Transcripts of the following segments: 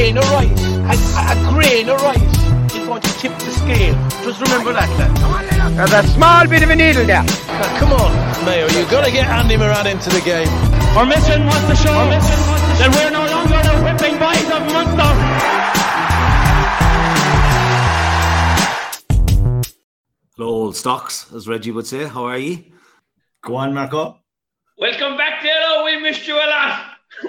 grain of rice, a grain of rice is going to tip the scale. Just remember that, lad. There's a small bit of a needle there. Now, come on, Mayo, you've got to get Andy Moran into the game. Our mission was to show that we're no longer the whipping boys of Munster. Hello, old stocks, as Reggie would say. How are ye? Go on, Marco. Welcome back, Dalo. We missed you a lot.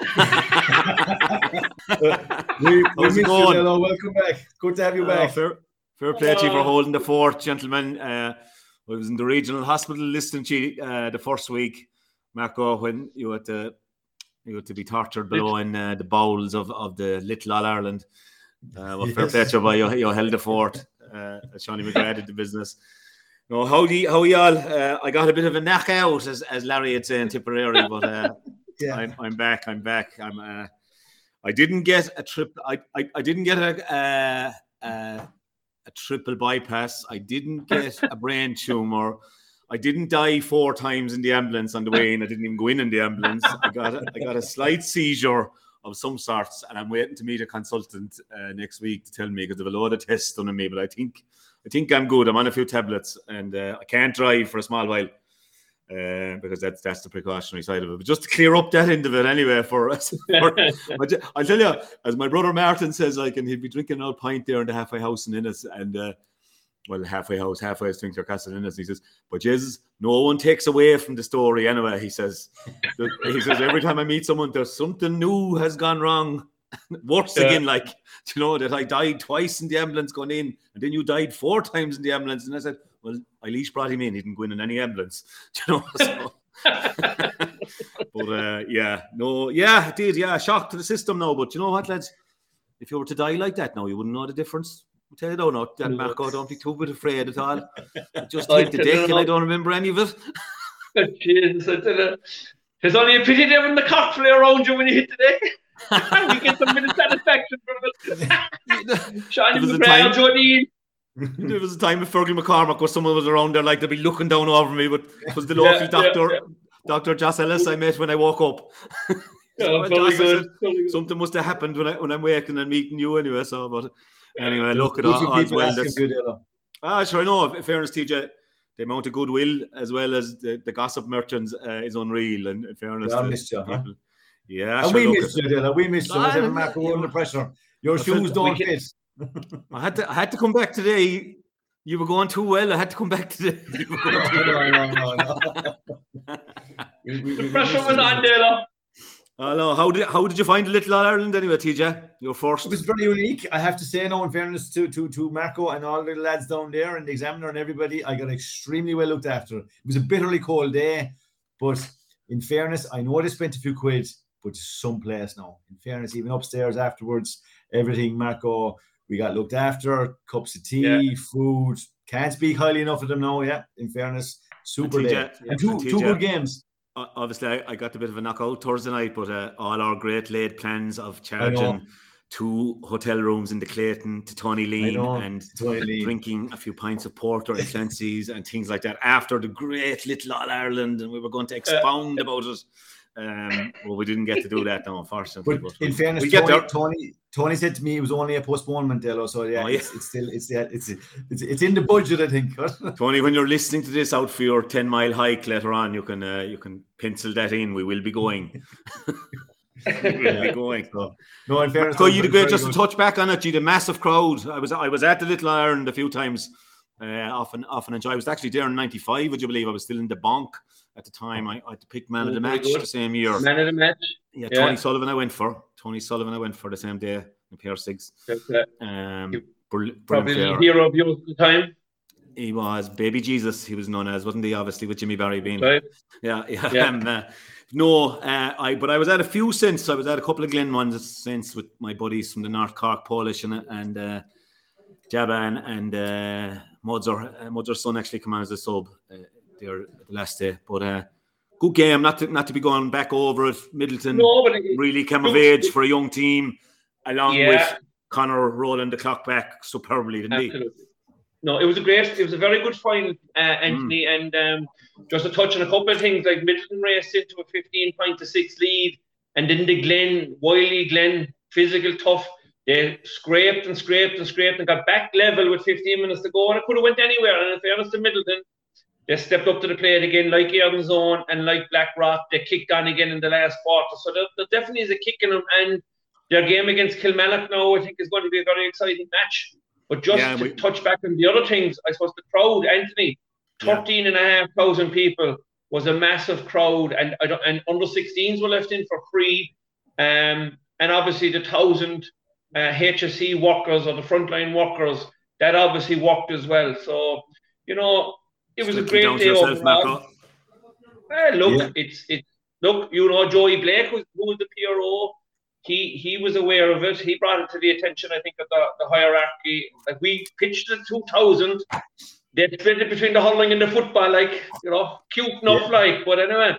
we missed you, Dalo. Welcome back. Good to have you back. Fair play to you for holding the fort, gentlemen. I was in the regional hospital listening to you the first week, Marco, when you had to be tortured below in the bowels of the little All Ireland. Yes. Fair play to you, but you held the fort. Shawnee McGrath did the business. No, how you all? I got a bit of a knockout, as Larry had said in Tipperary, but yeah. I'm back. I didn't get a trip. I didn't get a triple bypass. I didn't get a brain tumor. I didn't die 4 times in the ambulance on the way in. I didn't even go in the ambulance. I got a slight seizure of some sorts, and I'm waiting to meet a consultant next week to tell me, because I have a load of tests done on me. But I think I'm good. I'm on a few tablets, and I can't drive for a small while because that's the precautionary side of it. But just to clear up that end of it anyway for us. I'll tell you, as my brother Martin says, he'd be drinking an old pint there in the halfway house in Innis, and halfway is Twinkler Castle in Innis. He says, but Jesus, no one takes away from the story anyway. He says every time I meet someone, there's something new has gone wrong. Worse again, that I died twice in the ambulance going in, and then you died 4 times in the ambulance. And I said, well, Eilish brought him in. He didn't go in any ambulance. So. But it did. Yeah, shock to the system now. But you know what, lads? If you were to die like that now, you wouldn't know the difference. I'll tell you, that Marco, don't be too bit afraid at all. Just hit the deck, and I don't remember any of it. Jesus, I tell you, there's only a pity there when the cock flew around you when you hit the deck. We get some bit of satisfaction from it. Shining the ground, Jodine. There was a time with Fergal McCormack where someone was around there, they'd be looking down over me, but it was the local doctor, Dr. Joss Ellis, I met when I woke up. Said, something must have happened when I'm waking and meeting you anyway. So, but anyway, look at all as well. Sure, I know. In fairness, TJ, the amount of goodwill as well as the gossip merchants is unreal. And in fairness, people. Yeah, and we missed you, Dilla. We missed you. Whatever Marco under pressure. Your shoes don't fit. I had to come back today. You were going too well. I had to come back today. No. The pressure was on, Dilla. Hello. How did you find Little Ireland anyway, TJ? Your first. It was very unique. I have to say, in fairness to Marco and all the lads down there and the examiner and everybody, I got extremely well looked after. It was a bitterly cold day, but in fairness, I know they spent a few quid, but someplace now. In fairness, even upstairs afterwards, everything, Marco, we got looked after, cups of tea, food. Can't speak highly enough of them now, in fairness. Super day. And two good games. Obviously, I got a bit of a knockout Thursday night, but all our great laid plans of charging 2 hotel rooms in the Clayton to Tony Lean and drinking a few pints of porter and Clancy's and things like that after the great Little All Ireland, and we were going to expound about it. Well, we didn't get to do that now, unfortunately. But in fairness, Tony said to me it was only a postponement, Dello. So it's still it's in the budget, I think. Tony, when you're listening to this out for your 10-mile hike later on, you can pencil that in. We will be going. So. No, in fairness, so you did great. Just to touch back on it, you had a massive crowd. I was at the Little Ireland a few times. Often enjoy. I was actually there in '95. Would you believe? I was still in the bonk at the time. I had to pick man of the match the same year. Man of the match. Yeah, Tony Sullivan. I went for the same day in pair 6. Probably the hero of yours at the time. He was Baby Jesus. He was known as, wasn't he? Obviously, with Jimmy Barry being. Right. Yeah. But I was at a few since. I was at a couple of Glen ones since with my buddies from the North Cork Polish and Jaban and Mudzer's son actually came on as a sub there the last day. But good game, not to be going back over it. Middleton really came of age for a young team, along with Connor rolling the clock back superbly, didn't he? No, it was a very good final, Anthony, and just to touch on a couple of things, like Middleton raced into a 15-6 lead, and then the Wiley Glen, physical, tough, They scraped and got back level with 15 minutes to go, and it could have went anywhere. And in fairness to Middleton, they stepped up to the plate again, like Egan's Own and like Blackrock. They kicked on again in the last quarter. So there definitely is a kick in them. And their game against Kilmallock now, I think, is going to be a very exciting match. But just to touch back on the other things, I suppose the crowd, Anthony, 13,500 people was a massive crowd, and under 16s were left in for free. And obviously the 1,000 HSE workers or the frontline workers, that obviously worked as well. So, you know, it was a great day overall. Look, look, you know, Joey Blake, who was the PRO, he was aware of it. He brought it to the attention, I think, of the hierarchy. Like, we pitched the 2,000. They split it between the hurling and the football, like, you know, cute enough, like. But anyway,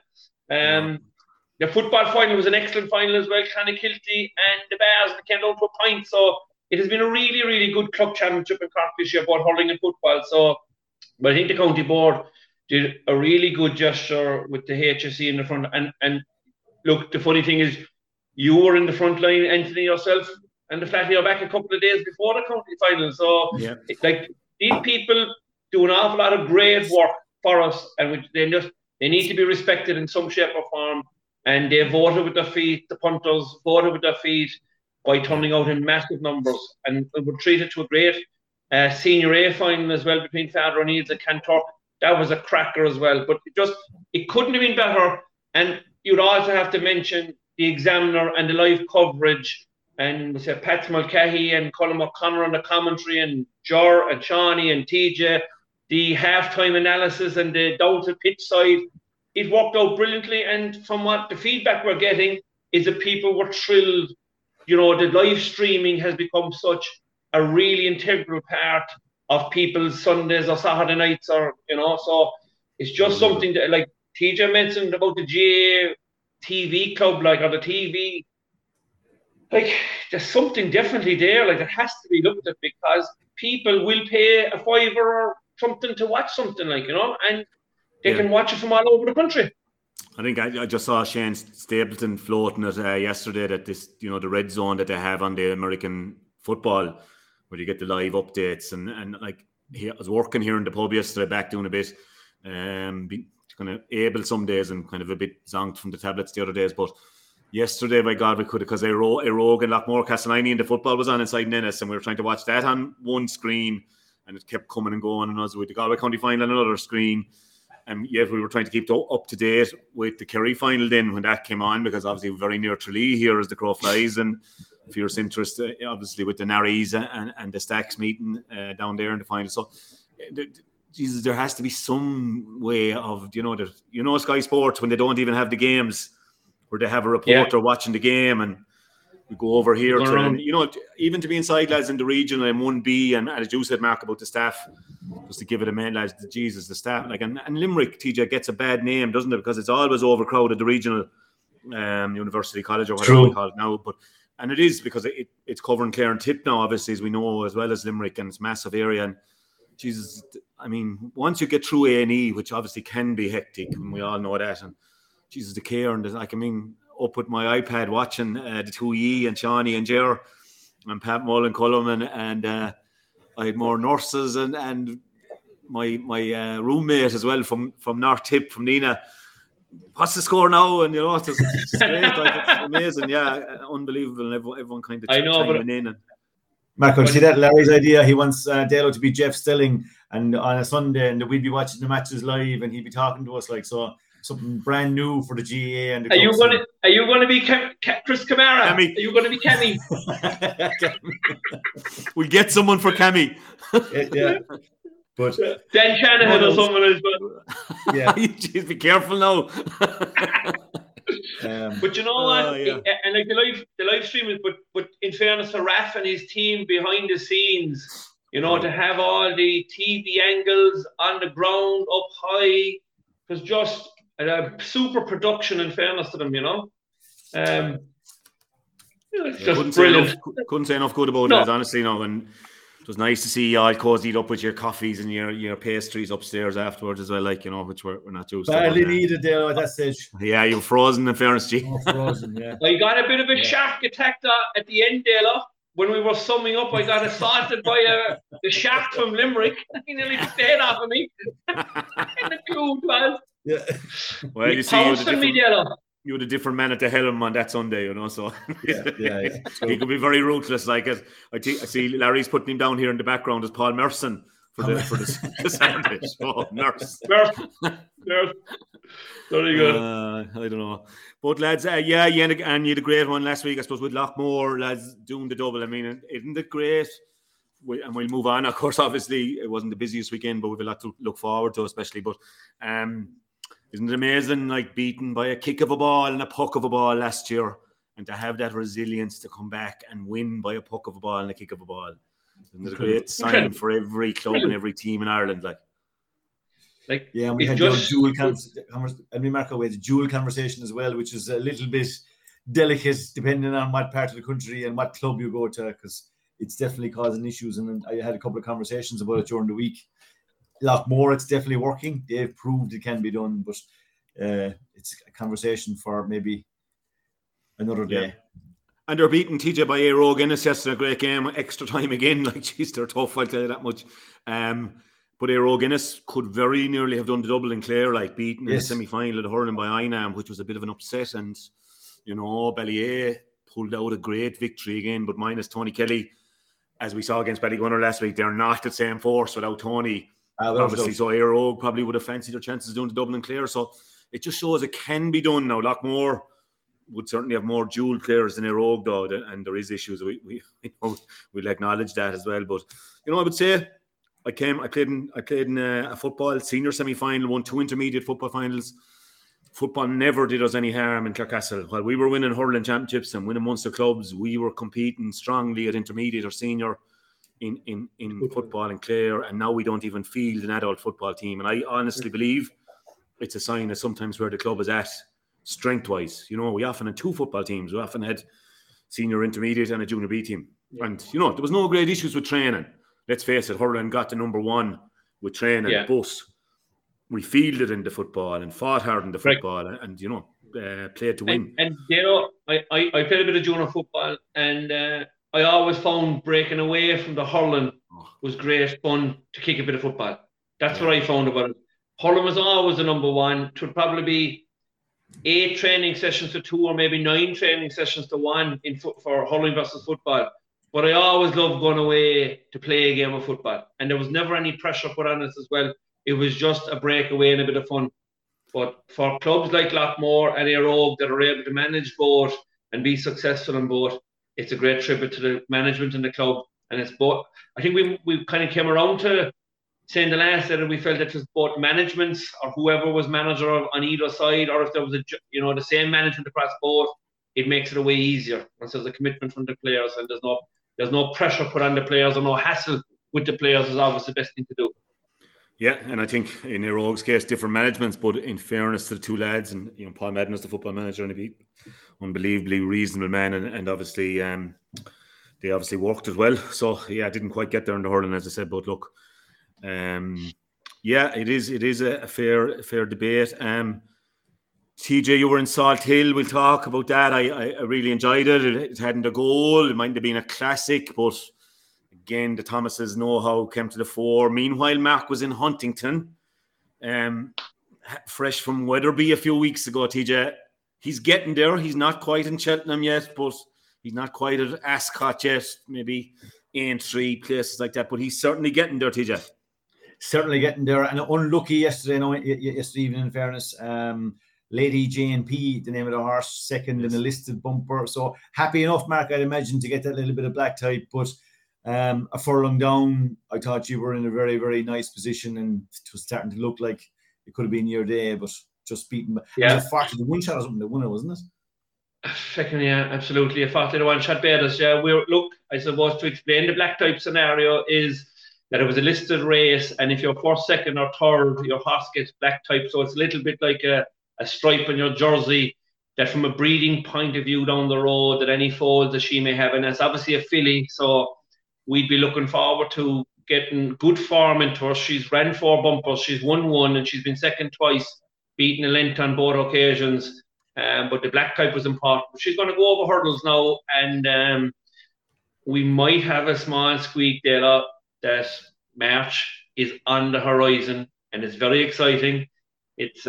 the football final was an excellent final as well. Clonakilty and the Bears came down to a point. So it has been a really, really good club championship in Cork this year, both hurling and football. So, but I think the county board did a really good gesture with the HSE in the front. And look, the funny thing is, you were in the front line, Anthony, yourself, and the Flatty are back a couple of days before the county final. So, like, these people do an awful lot of great work for us, and they need to be respected in some shape or form. And they voted with their feet. The punters voted with their feet by turning out in massive numbers, and were treated to a great Senior A final as well between Father O'Neill's and Kanturk. That was a cracker as well. But it couldn't have been better. And you'd also have to mention the Examiner and the live coverage, and we said Pat Mulcahy and Colin O'Connor on the commentary, and Jor and Shawnee and TJ, the halftime analysis and the down to pitch side. It worked out brilliantly, and from what the feedback we're getting is that people were thrilled. You know, the live streaming has become such a really integral part of people's Sundays or Saturday nights, or, you know, so it's just something that, like TJ mentioned about the GA TV club, like, or the TV, like, there's something definitely there, like, it has to be looked at, because people will pay a $5 or something to watch something, like, you know, and they can watch it from all over the country. I think I just saw Shane Stapleton floating it yesterday, that this, you know, the red zone that they have on the American football, where you get the live updates, and like, I was working here in the pub yesterday, back doing a bit, kind of able some days and kind of a bit zonked from the tablets the other days, but yesterday, by God, we could, because Rogue and Lockmore Castellini and the football was on inside Ennis, and we were trying to watch that on one screen, and it kept coming and going, and us with the Galway County final on another screen. And yet we were trying to keep up to date with the Kerry final then when that came on, because obviously we're very near Tralee here as the crow flies, and fierce interest obviously with the Narries and the Stacks meeting down there in the final. So Jesus, there has to be some way of, you know, Sky Sports, when they don't even have the games, where they have a reporter watching the game, and we go over here to, you know, even to be inside, lads, in the regional and 1B, and as you said, Mark, about the staff, just to give it a man, lads, Jesus, the staff, like, and Limerick, TJ, gets a bad name, doesn't it? Because it's always overcrowded, the regional University College, or whatever we call it now. And it is, because it's covering Clare and Tip now, obviously, as we know, as well as Limerick, and it's a massive area. And Jesus, I mean, once you get through A&E, which obviously can be hectic, and we all know that, and Jesus, the care, and like, I mean, up with my iPad watching the 2E and Shawnee and Ger and Pat Mullen Cullum, and I had more nurses and my roommate as well from North Tip, from Nina. What's the score now? And, you know, it's great, like, it's amazing, unbelievable. And everyone kind of chiming in. And Marco, see that Larry's idea? He wants Dalo to be Jeff Stilling, and on a Sunday, and we'd be watching the matches live, and he'd be talking to us, like, so. Something brand new for the GA. And the are you going to be Chris Kamara? Cammy. Are you going to be Cammy? We'll get someone for Cammy. Yeah. But Dan Shanahan or someone as well. Yeah. Jeez, be careful now. But you know what? And like the live stream is, but in fairness to Raf and his team behind the scenes, you know, to have all the TV angles on the ground up high, was just a super production, in fairness to them, you know. It's just brilliant. Couldn't say enough good about it, honestly, no. And it was nice to see you all cozied up with your coffees and your pastries upstairs afterwards as well, like, you know, which we're not used to. Badly needed there at that stage. Yeah, you were frozen, in fairness, G. Frozen, yeah. Well, you got a bit of a shark attack at the end there, when we were summing up, I got assaulted by the shark from Limerick. He nearly stayed off of me. In the queue, man. Yeah. Well, you see, you had a different man at the helm on that Sunday, you know. So yeah. He could be very ruthless. Like it, I see Larry's putting him down here in the background as Paul Merson for the Saturday. Oh, Nurse. Very good. I don't know. But lads, yeah, you had a great one last week, I suppose, with Loughmore, lads, doing the double. I mean, isn't it great? And we'll move on. Of course, obviously, it wasn't the busiest weekend, but we've a lot to look forward to, especially. But isn't it amazing, like, beaten by a kick of a ball and a puck of a ball last year, and to have that resilience to come back and win by a puck of a ball and a kick of a ball? Isn't it a great sign for every club and every team in Ireland? Yeah, and we had dual Marco, we had a dual conversation as well, which is a little bit delicate depending on what part of the country and what club you go to, because it's definitely causing issues. And I had a couple of conversations about it during the week. Loughmore, it's definitely working. They've proved it can be done, but it's a conversation for maybe another day. Yeah. And they're beaten TJ by Éire Guinness yesterday. A great game, extra time again. Like, geez, they're tough, I'll tell you that much. But Éire Guinness could very nearly have done the double in Clare, like beaten in the semi-final of the hurling by Einam, which was a bit of an upset. And, you know, Ballyea pulled out a great victory again, but minus Tony Kelly, as we saw against Ballygunner last week, they're not the same force without Tony. Obviously, so Éire probably would have fancied their chances of doing the double in Clare. So it just shows it can be done now. Loughmore would certainly have more dual players than Éire, though, and there is issues. We'll acknowledge that as well. But, you know, I would say I played in a football senior semi-final, won 2 intermediate football finals. Football never did us any harm in Clarecastle. While we were winning hurling championships and winning Munster clubs, we were competing strongly at intermediate or senior in football in Clare, and now we don't even field an adult football team. And I honestly believe it's a sign of sometimes where the club is at strength-wise. You know, we often had 2 football teams. We often had senior, intermediate and a junior B team. And, you know, there was no great issues with training. Let's face it, hurling got to number 1 with training, but we fielded in the football and fought hard in the football and you know, played to win. And you know, I played a bit of junior football, and I always found breaking away from the hurling was great fun to kick a bit of football. That's what I found about it. Hurling was always the number 1. It would probably be 8 training sessions to 2, or maybe 9 training sessions to 1 for hurling versus football. But I always loved going away to play a game of football. And there was never any pressure put on us as well. It was just a breakaway and a bit of fun. But for clubs like Loughmore and Éire that are able to manage both and be successful in both, it's a great tribute to the management and the club. And it's both. I think we kind of came around to saying the last that we felt it was both managements, or whoever was manager on either side, or if there was the same management across both, it makes it a way easier. Once there's a commitment from the players and there's no pressure put on the players or no hassle with the players, is always the best thing to do. Yeah, and I think in Éire's case, different managements, but in fairness to the 2 lads, and you know, Paul Madden is the football manager, and he's an unbelievably reasonable man, and obviously they obviously worked as well. So yeah, I didn't quite get there in the hurling, as I said, but look, yeah, it is a fair debate. TJ, you were in Salt Hill. We'll talk about that. I really enjoyed it. It hadn't a goal. It might have been a classic, but again, the Thomases' know-how came to the fore. Meanwhile, Mark was in Huntington, fresh from Wetherby a few weeks ago, TJ. He's getting there. He's not quite in Cheltenham yet, but he's not quite at Ascot yet, maybe Aintree, places like that, but he's certainly getting there, TJ. Certainly getting there, and unlucky yesterday evening, in fairness. Lady J&P, the name of the horse, second in a listed bumper. So happy enough, Mark, I'd imagine, to get that little bit of black type, but a furlong down, I thought you were in a very, very nice position, and it was starting to look like it could have been your day, but just beaten. Yeah. It was a 40-1 shot or something, the winner, wasn't it? Second, yeah, absolutely. A 40-1 shot beat us. Yeah, look, I suppose to explain the black type scenario is that it was a listed race, and if you're first, second, or third, your horse gets black type. So it's a little bit like a stripe on your jersey, that from a breeding point of view down the road, that any foals that she may have, and it's obviously a filly, so we'd be looking forward to getting good form into her. She's ran 4 bumpers, she's won 1, and she's been second twice, beaten a length on both occasions. But the black type was important. She's going to go over hurdles now, and we might have a small squeak there that March is on the horizon, and it's very exciting. It's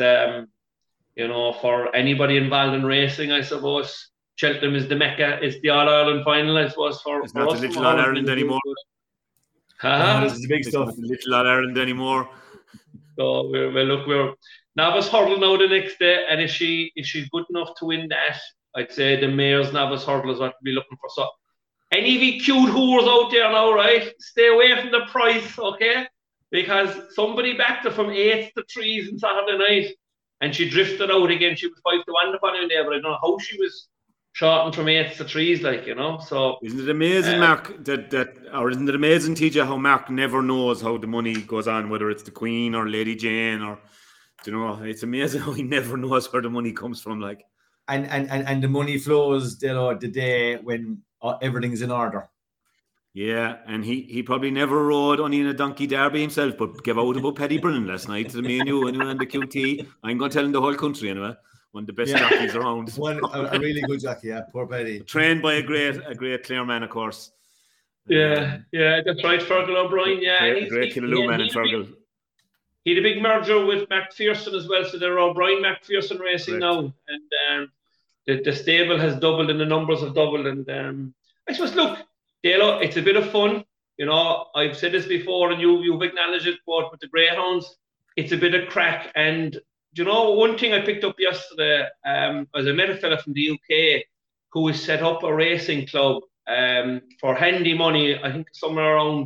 for anybody involved in racing, I suppose. Cheltenham is the Mecca. It's the All-Ireland final, I suppose, for It's not us. the little All-Ireland anymore. This is the big stuff. It's not the little All-Ireland anymore. So we're Novice hurdle now the next day, and if she's good enough to win that, I'd say the Mayor's Novice hurdle is what we'll be looking for. So any of you cute whores out there now, right? Stay away from the price, okay? Because somebody backed her from 8s to 3s on Saturday night, and she drifted out again. She was 5 to 1 upon him there, but I don't know how she was shortened from 8s to 3s, So isn't it amazing, Mark, or isn't it amazing, TJ, how Mark never knows how the money goes on, whether it's the Queen or Lady Jane, or it's amazing how he never knows where the money comes from, like. And the money flows, the day when everything's in order. Yeah, and he probably never rode only in a donkey derby himself, but gave out about Paddy Brennan last night to me and you and the QT. I'm going to tell him the whole country anyway. One of the best jockeys around. A really good jockey, yeah. Poor Paddy. Trained by a great Clareman, of course. Yeah, that's right, Fergal O'Brien. Yeah, great Killaloo man in Fergal. He had a big merger with McPherson as well, so they're O'Brien McPherson racing now, and the stable has doubled and the numbers have doubled. And I suppose, look, Dalo, it's a bit of fun. I've said this before, and you've acknowledged it, but with the greyhounds, it's a bit of crack. And one thing I picked up yesterday, was I met a fella from the UK who has set up a racing club for handy money. I think somewhere around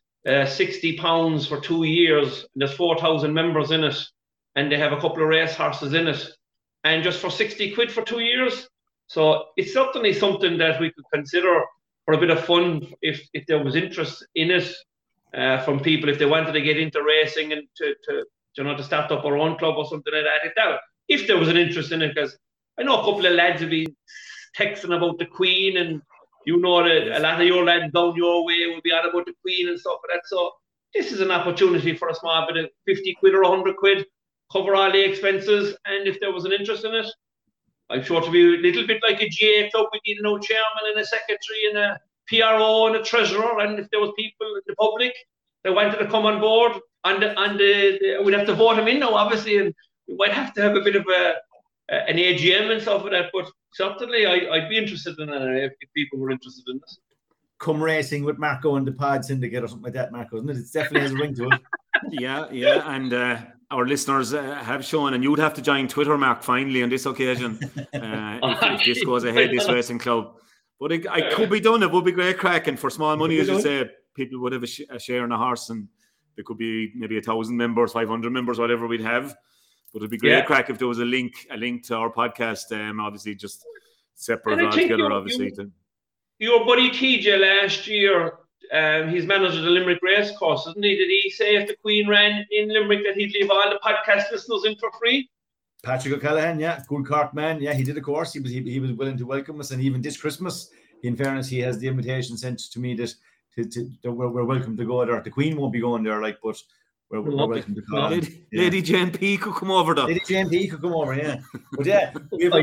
£60 for 2 years. And there's 4,000 members in it, and they have a couple of race horses in it, and just for 60 quid for 2 years. So it's certainly something that we could consider for a bit of fun if there was interest in it from people, if they wanted to get into racing and to start up our own club or something like that. If there was an interest in it, because I know a couple of lads have been texting about the Queen, and a lot of your lads down your way will be on about the Queen and stuff like that. So this is an opportunity for a small bit of 50 quid or 100 quid, cover all the expenses, and if there was an interest in it, I'm sure to be a little bit like a GA club, we need a chairman and a secretary and a PRO and a treasurer, and if there was people in the public that wanted to come on board, we'd have to vote them in now, obviously, and we might have to have a bit of an AGM and stuff like that, but certainly I'd be interested in it if people were interested in this. Come racing with Marco and the Pod Syndicate or something like that, Marco, isn't it? It definitely has a ring to it. Yeah, and our listeners have shown, and you'd have to join Twitter, Mark, finally on this occasion, if this goes ahead, this racing club. But it could be done. It would be great crack, and for small money, as you say, people would have a share in a horse, and there could be maybe 1,000 members, 500 members, whatever we'd have. But it'd be great crack if there was a link to our podcast. Obviously, just separate altogether. Obviously, your buddy TJ last year, he's managed the Limerick race course, isn't he? Did he say if the Queen ran in Limerick that he'd leave all the podcast listeners in for free? Patrick O'Callaghan, yeah, good Cork man. Yeah, he did a course. He was willing to welcome us, and even this Christmas, in fairness, he has the invitation sent to me that we're welcome to go there. The Queen won't be going there, but we're welcome to come. Lady Jane P could come over there. Lady Jane P could come over, yeah. But yeah, we have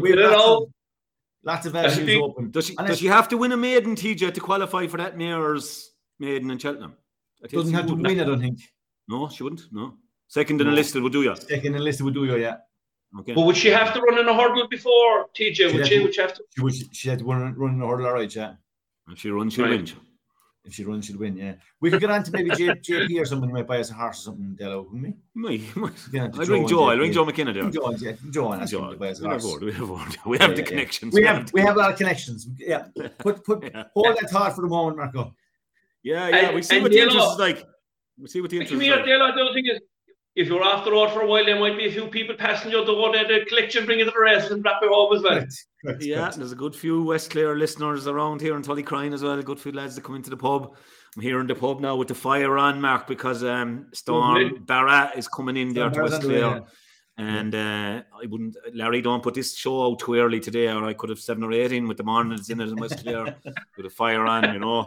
lots of avenues open. Does she have to win a maiden, TJ, to qualify for that Mayor's maiden in Cheltenham? Doesn't have to win, I don't think. No, she wouldn't. No. Second in the list would do you. Second in the list would do you, yeah. Okay. But would she have to run in a hurdle before, TJ? Would she have to? She had to run in a hurdle, all right, yeah. If she runs, she'll win. If she runs, she'll win, yeah. We could get on to maybe JP or something, might buy us a horse or something, Delo, wouldn't we? I'll ring Joe. I'll ring Joe McKenna there. Joe and ask him to buy us a horse. We have the connections. We have a lot of connections. Yeah. Hold that thought for the moment, Marco. Yeah. We see what the interest is like. We see what the interest is like. The other thing is, if you're off the road for a while, there might be a few people passing you the road at the collection, bring it to the rest and wrap it home as well. Correct. There's a good few West Clare listeners around here in Tullycrine as well. A good few lads that come into the pub. I'm here in the pub now with the fire on, Mark, because Storm Barra is coming in there to West Clare. And Larry, don't put this show out too early today, or I could have 7 or 8 in with the mornings in it in West Clare with the fire on,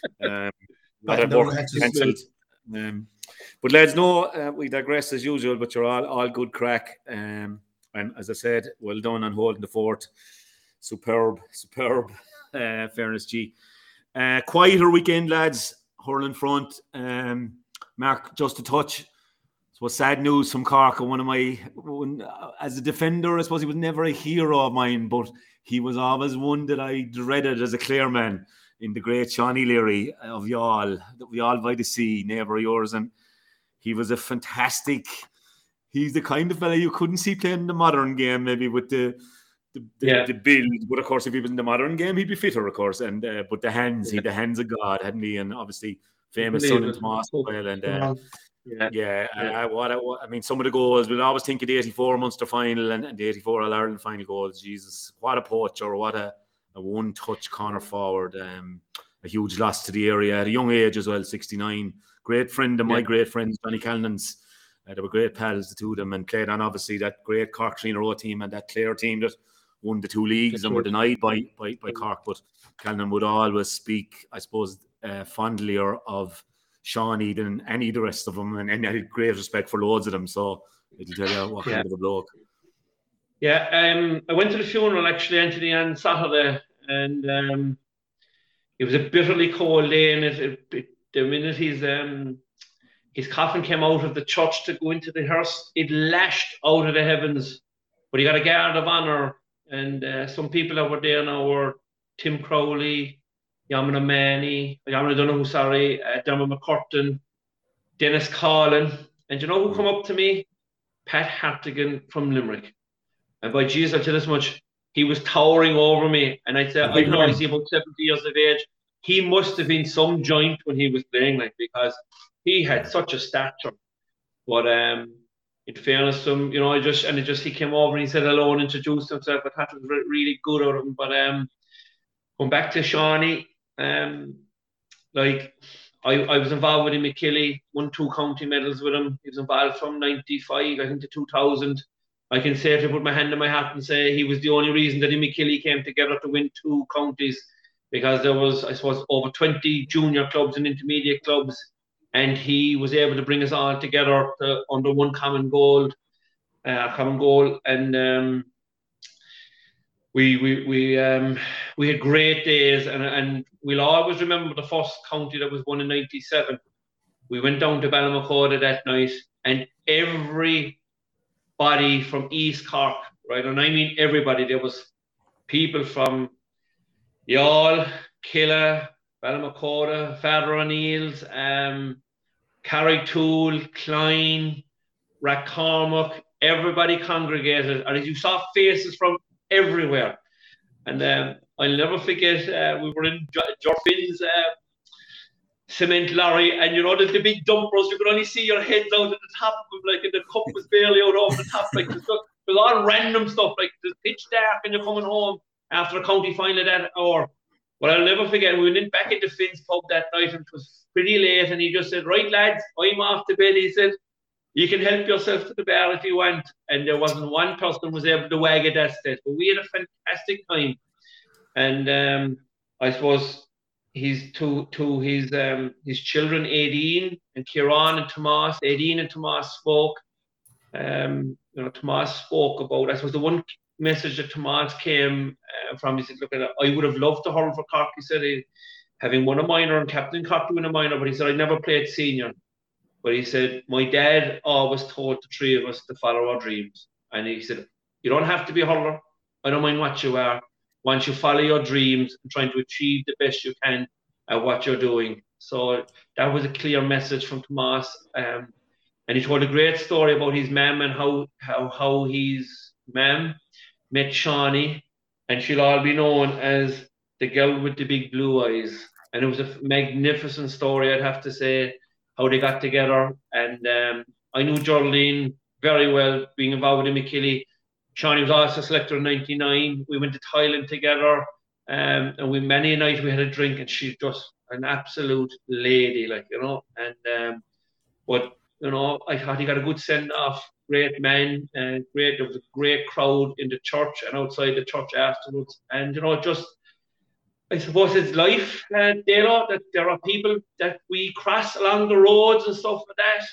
cancelled. But lads, we digress as usual, but you're all good crack. And as I said, well done on holding the fort. Superb, fairness, G. Quieter weekend, lads. Hurling front. Mark, just a touch. So sad news from Cork. As a defender, I suppose he was never a hero of mine, but he was always one that I dreaded as a Clareman, in the great Seanie Leary of Youghal, that we all by the sea, neighbour of yours. And he was a fantastic... He's the kind of fella you couldn't see playing the modern game, maybe with the build. But of course, if he was in the modern game, he'd be fitter, of course. And but the hands, he had the hands of God, hadn't he? And obviously, famous son in Tomas as well. And I mean, some of the goals, we'll always think of the 84 Munster final and the 84 All-Ireland final goals. Jesus, what a poacher, what a one-touch corner forward. A huge loss to the area at a young age as well, 69. Great friend of my great friends, Johnny Callanan's. They were great pals, the two of them, and played on obviously that great Cork Trina Row team and that Clare team that won the two leagues and were denied by Cork. But Callanan would always speak, I suppose, fondlier of Seanie than any of the rest of them, and I had great respect for loads of them. So it'll tell you what kind of a bloke. Yeah, I went to the funeral actually, Anthony, on Saturday, and it was a bitterly cold day, and the minute his coffin came out of the church to go into the hearse, it lashed out of the heavens. But he got a guard of honour, and some people that were there now were Tim Crowley, Yamina Manny, Dermot McCurtain, Dennis Collin, and you know who come up to me? Pat Hartigan from Limerick. And by Jesus, I'll tell you this much, he was towering over me, and I said, I know he's about 70 years of age. He must have been some joint when he was playing, because he had such a stature. But in fairness to him, he came over and he said hello and introduced himself. I thought it was really good of him. But going back to Seanie, I was involved with him at Killy, won 2 county medals with him. He was involved from 95, I think, to 2000. I can say, if I put my hand in my hat and say, he was the only reason that Killy came together to win 2 counties, because there was, I suppose, over 20 junior clubs and intermediate clubs, and he was able to bring us all together under one common goal. And we had great days, and we'll always remember the first county that was won in 97. We went down to Ballymacoda that night, and everybody from East Cork, right, and I mean everybody, there was people from Youghal, Killa, Ballymacoda, Father O'Neill's, Carrigtwohill, Klein, Rathcormac, everybody congregated, and as you saw faces from everywhere. And I'll never forget, we were in Jorfin's cement lorry, and the big dumpers, you could only see your heads out at the top of them, and the cup was barely out over the top. It was all random stuff, it was pitch dark, and you're coming home after a county final that hour. But I'll never forget, we went back into Finn's pub that night, and it was pretty late, and he just said, right lads, I'm off to bed. He said, you can help yourself to the bar if you want. And there wasn't one person was able to wag at that stage. But we had a fantastic time. And I suppose his children, Aideen and Kieran and Tomas, Aideen and Tomas spoke. Tomas spoke about, I suppose the one message that Tomas came from, he said, look, I would have loved to hurl for Cork. He said, having won a minor and captain Cork to win a minor, but he said, I never played senior. But he said, my dad always told the 3 of us to follow our dreams. And he said, you don't have to be a hurler. I don't mind what you are. Once you follow your dreams and trying to achieve the best you can at what you're doing. So that was a clear message from Tomas. And he told a great story about his mum and how his mum met Seanie, and she'll all be known as the girl with the big blue eyes. And it was a magnificent story, I'd have to say, how they got together. And I knew Geraldine very well, being involved with Killy. Seanie was also a selector in 99. We went to Thailand together, and many a night we had a drink, and she's just an absolute lady, And I thought he got a good send-off. Great man, and there was a great crowd in the church and outside the church afterwards. And I suppose it's life, Dalo, that there are people that we cross along the roads and stuff like that,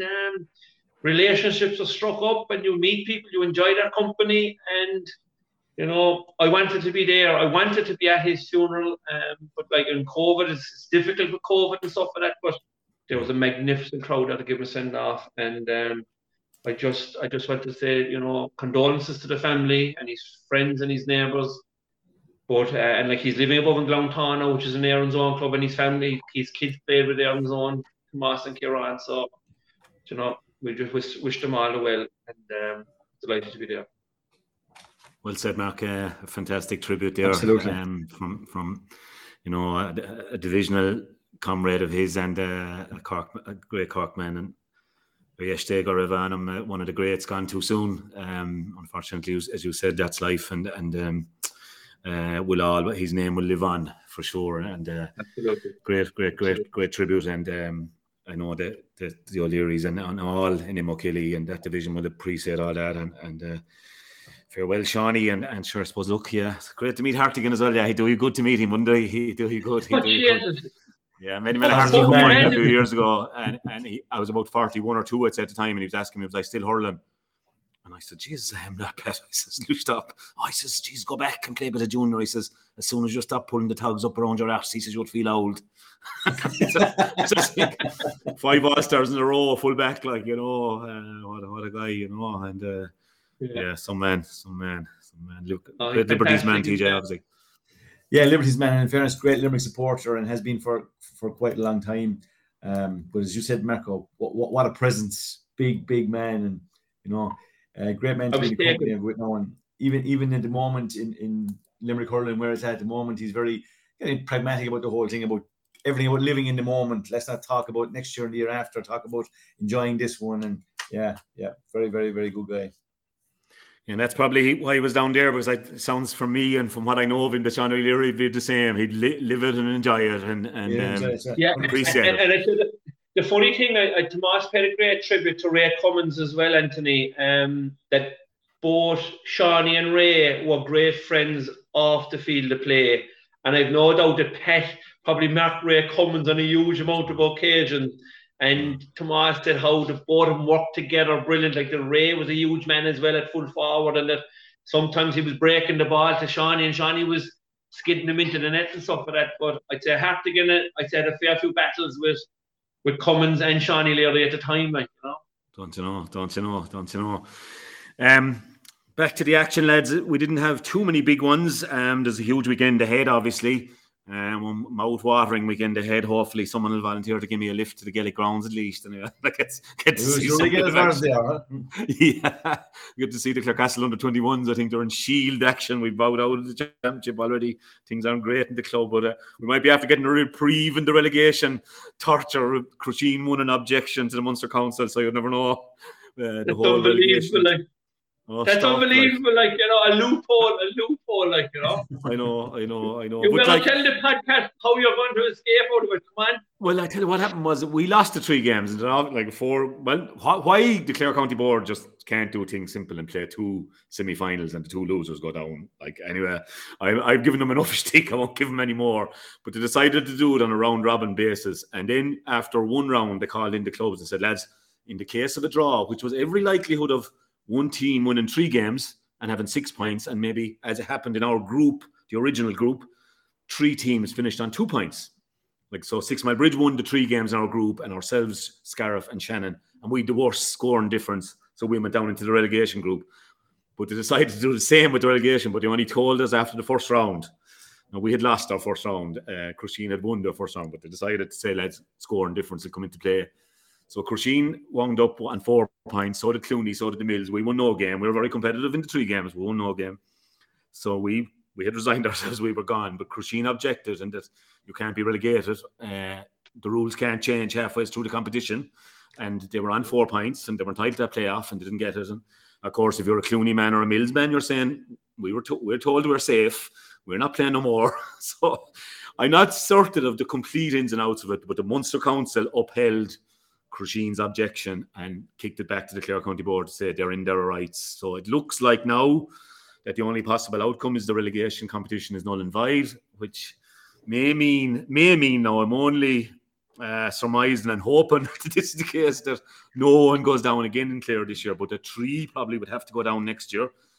and relationships are struck up, and you meet people, you enjoy their company, and I wanted to be there. I wanted to be at his funeral, but like in COVID, it's difficult with COVID and stuff like that. But there was a magnificent crowd there to give him a send off, and I just want to say, condolences to the family and his friends and his neighbours. But and like he's living above in Glounthaw now, which is an Aaron's Own club, and his family, his kids played with Aaron's Own, Tomas and Kieran. So we just wish them all the well, and delighted to be there. Well said, Mark. A fantastic tribute there. Absolutely. From a divisional comrade of his and a great Cork man, and Yesterday Goravanum, one of the greats, gone too soon. Unfortunately, as you said, that's life, and his name will live on for sure. And great tribute. And I know that the O'Learys and all in Imokilly and that division will appreciate all that. And farewell, Shawnee, and sure, I suppose, look, yeah, it's great to meet Hartigan as well. Yeah, he'd do you good to meet him, wouldn't he? He'd do you good. Yeah, met Hartigan a few years ago, and I was about 41 or 2 at the time, and he was asking me, was I still hurling? And I said, Jesus, I am not bad. I says, you stop. I says, geez, go back and play with a junior. He says, as soon as you stop pulling the togs up around your arse, he says, you'll feel old. Like 5 All-Stars in a row, full back, like, what a guy, and yeah, some man. Look, Liberty's man, TJ, obviously. Yeah, Liberty's man, and in fairness, great Limerick supporter, and has been for quite a long time. But as you said, Marco, what a presence, big man, and great man to be in the company of with no one. Even in the moment in Limerick hurling, where it's at the moment, he's very pragmatic about the whole thing, about everything about living in the moment. Let's not talk about next year and the year after. Talk about enjoying this one, and yeah, very, very, very good guy. And that's probably why he was down there, because it sounds from me and from what I know of him that Sean O'Leary would be the same. He'd live it and enjoy it and appreciate it. And the funny thing, Tomas paid a great tribute to Ray Cummins as well, Anthony, that both Shawnee and Ray were great friends off the field of play. And I've no doubt that Pat probably marked Ray Cummins on a huge amount of occasions. And Tomas said how the both of them worked together brilliant. Like the Ray was a huge man as well at full forward, and that sometimes he was breaking the ball to Shawnee, and Shawnee was skidding him into the net and stuff like that. But I'd say Hartigan, I'd say had a fair few battles with Cummins and Shawnee Leary at the time, like, Don't you know? Back to the action, lads. We didn't have too many big ones. There's a huge weekend ahead, obviously. Mouth-watering weekend ahead. Hopefully someone will volunteer to give me a lift to the Gaelic grounds at least, and get to see Yeah, good to see the Clarecastle under-21s. I think they're in Shield action. We've bowed out of the championship already. Things aren't great in the club, but we might be after getting a reprieve in the relegation torture. Crusheen won an objection to the Munster Council, so you never know. The whole relegation. That's unbelievable, like, a loophole, like, I know. You better tell the podcast how you're going to escape out of it, come on. Well, I tell you what happened was we lost the 3 games, and like before. Well, why the Clare County Board just can't do things simple and play 2 semi-finals and the 2 losers go down? Like, anyway, I've given them enough stick. I won't give them any more. But they decided to do it on a round-robin basis, and then after 1 round, they called in the clubs and said, lads, in the case of a draw, which was every likelihood of one team winning 3 games and having 6 points, and maybe, as it happened in our group, the original group, 3 teams finished on 2 points. Like, so 6 Mile Bridge won the 3 games in our group, and ourselves, Scariff and Shannon, and we had the worst scoring difference, so we went down into the relegation group. But they decided to do the same with the relegation, but they only told us after the first round. Now, we had lost our first round. Crusheen had won their first round, but they decided to say, lads, scoring difference will come into play. So Crusheen wound up on 4 points, so did Clooney, so did the Mills. We won no game. We were very competitive in the 3 games. We won no game. So we had resigned ourselves, we were gone. But Crusheen objected, and that you can't be relegated. The rules can't change halfway through the competition. And they were on 4 points, and they were entitled to a playoff, and they didn't get it. And of course, if you're a Clooney man or a Mills man, you're saying, we're told we're safe. We're not playing no more. So I'm not certain of the complete ins and outs of it, but the Munster Council upheld Crusheen's objection and kicked it back to the Clare County Board to say they're in their rights. So it looks like now that the only possible outcome is the relegation competition is null and void, which may mean now, I'm only surmising and hoping that this is the case, that no one goes down again in Clare this year, but the 3 probably would have to go down next year,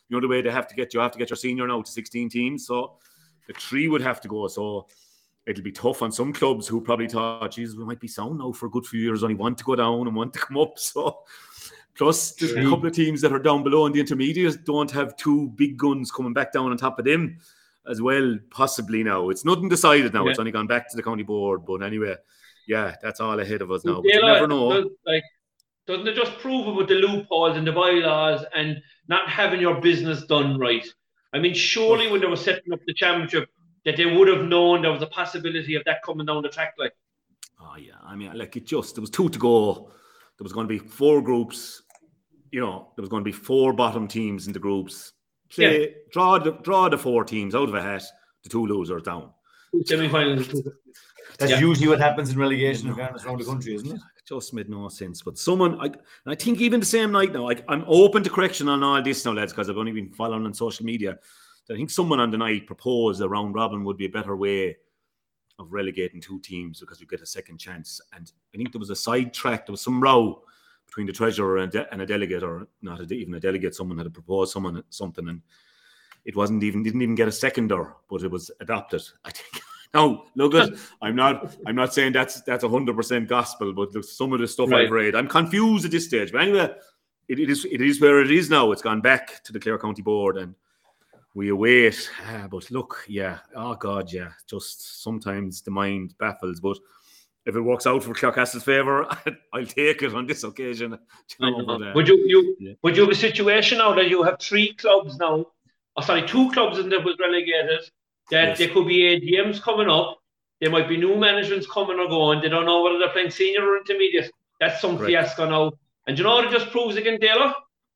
the way you have to get your senior now to 16 teams. So the 3 would have to go. So it'll be tough on some clubs who probably thought, Jesus, we might be sound now for a good few years, only want to go down and want to come up. So plus there's a couple of teams that are down below in the intermediates don't have 2 big guns coming back down on top of them as well, possibly now. It's nothing decided now. It's only gone back to the county board. But anyway, yeah, that's all ahead of us now. But you never know. Doesn't it just prove about the loopholes and the bylaws and not having your business done right? I mean, surely when they were setting up the championship, that they would have known there was a possibility of that coming down the track. Like, oh yeah, I mean, like there was 2 to go. There was going to be 4 groups. There was going to be 4 bottom teams in the groups. Draw the 4 teams out of a hat. The 2 losers down. Semi-finals. That's usually what happens in relegation in fairness around the country, isn't it? It just made no sense. But I think even the same night now, I'm open to correction on all this now, lads, because I've only been following on social media. I think someone on the night proposed a round robin would be a better way of relegating 2 teams because you get a second chance. And I think there was a sidetrack. There was some row between the treasurer and a delegate, or not even a delegate. Someone had proposed something, and it didn't even get a seconder, but it was adopted, I think. Now, look at, I'm not saying that's 100% gospel, but look, some of the stuff I've read, I'm confused at this stage. But anyway, it is where it is now. It's gone back to the Clare County Board, and we await. But look, oh God, just sometimes the mind baffles. But if it works out for Clarecastle's favour, I'll take it on this occasion. Would you have a situation now that you have 3 clubs now? 2 clubs that was relegated. That there could be AGMs coming up. There might be new managements coming or going. They don't know whether they're playing senior or intermediate. That's some fiasco now. And you know what it just proves again, Taylor?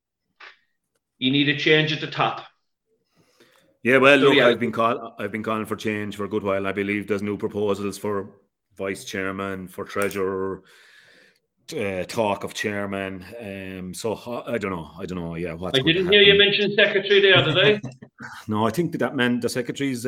You need a change at the top. Yeah, well, look, I've been calling for change for a good while. I believe there's new proposals for vice chairman, for treasurer, talk of chairman. So I don't know. Yeah, I didn't hear you mention secretary there, did I? No, I think that meant the secretary's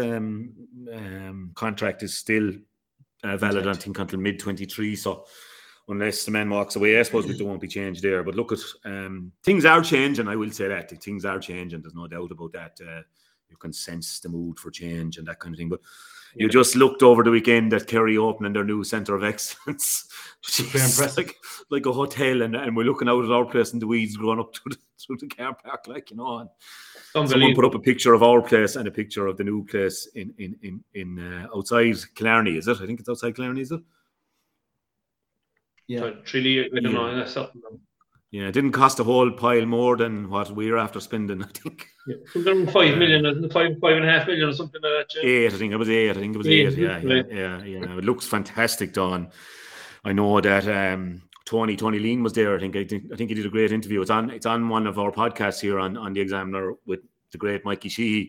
contract is still valid, I think, until mid-23. So unless the man walks away, I suppose there won't be change there. But look, things are changing. I will say that things are changing. There's no doubt about that. You can sense the mood for change and that kind of thing. But you just looked over the weekend at Kerry opening their new Centre of Excellence. Jeez, like a hotel, and we're looking out at our place and the weeds growing up through the car park, and someone put up a picture of our place and a picture of the new place in outside Killarney, is it? I think it's outside Killarney, is it? Yeah. I don't know. That's something. Yeah, it didn't cost a whole pile more than what we're after spending, I think. Yeah. 5 million, 5.5 million or something like that. 8, I think it was 8. Yeah. It looks fantastic, Don. I know that Tony Lean was there. I think he did a great interview. It's on one of our podcasts here on the Examiner with the great Mikey Sheehy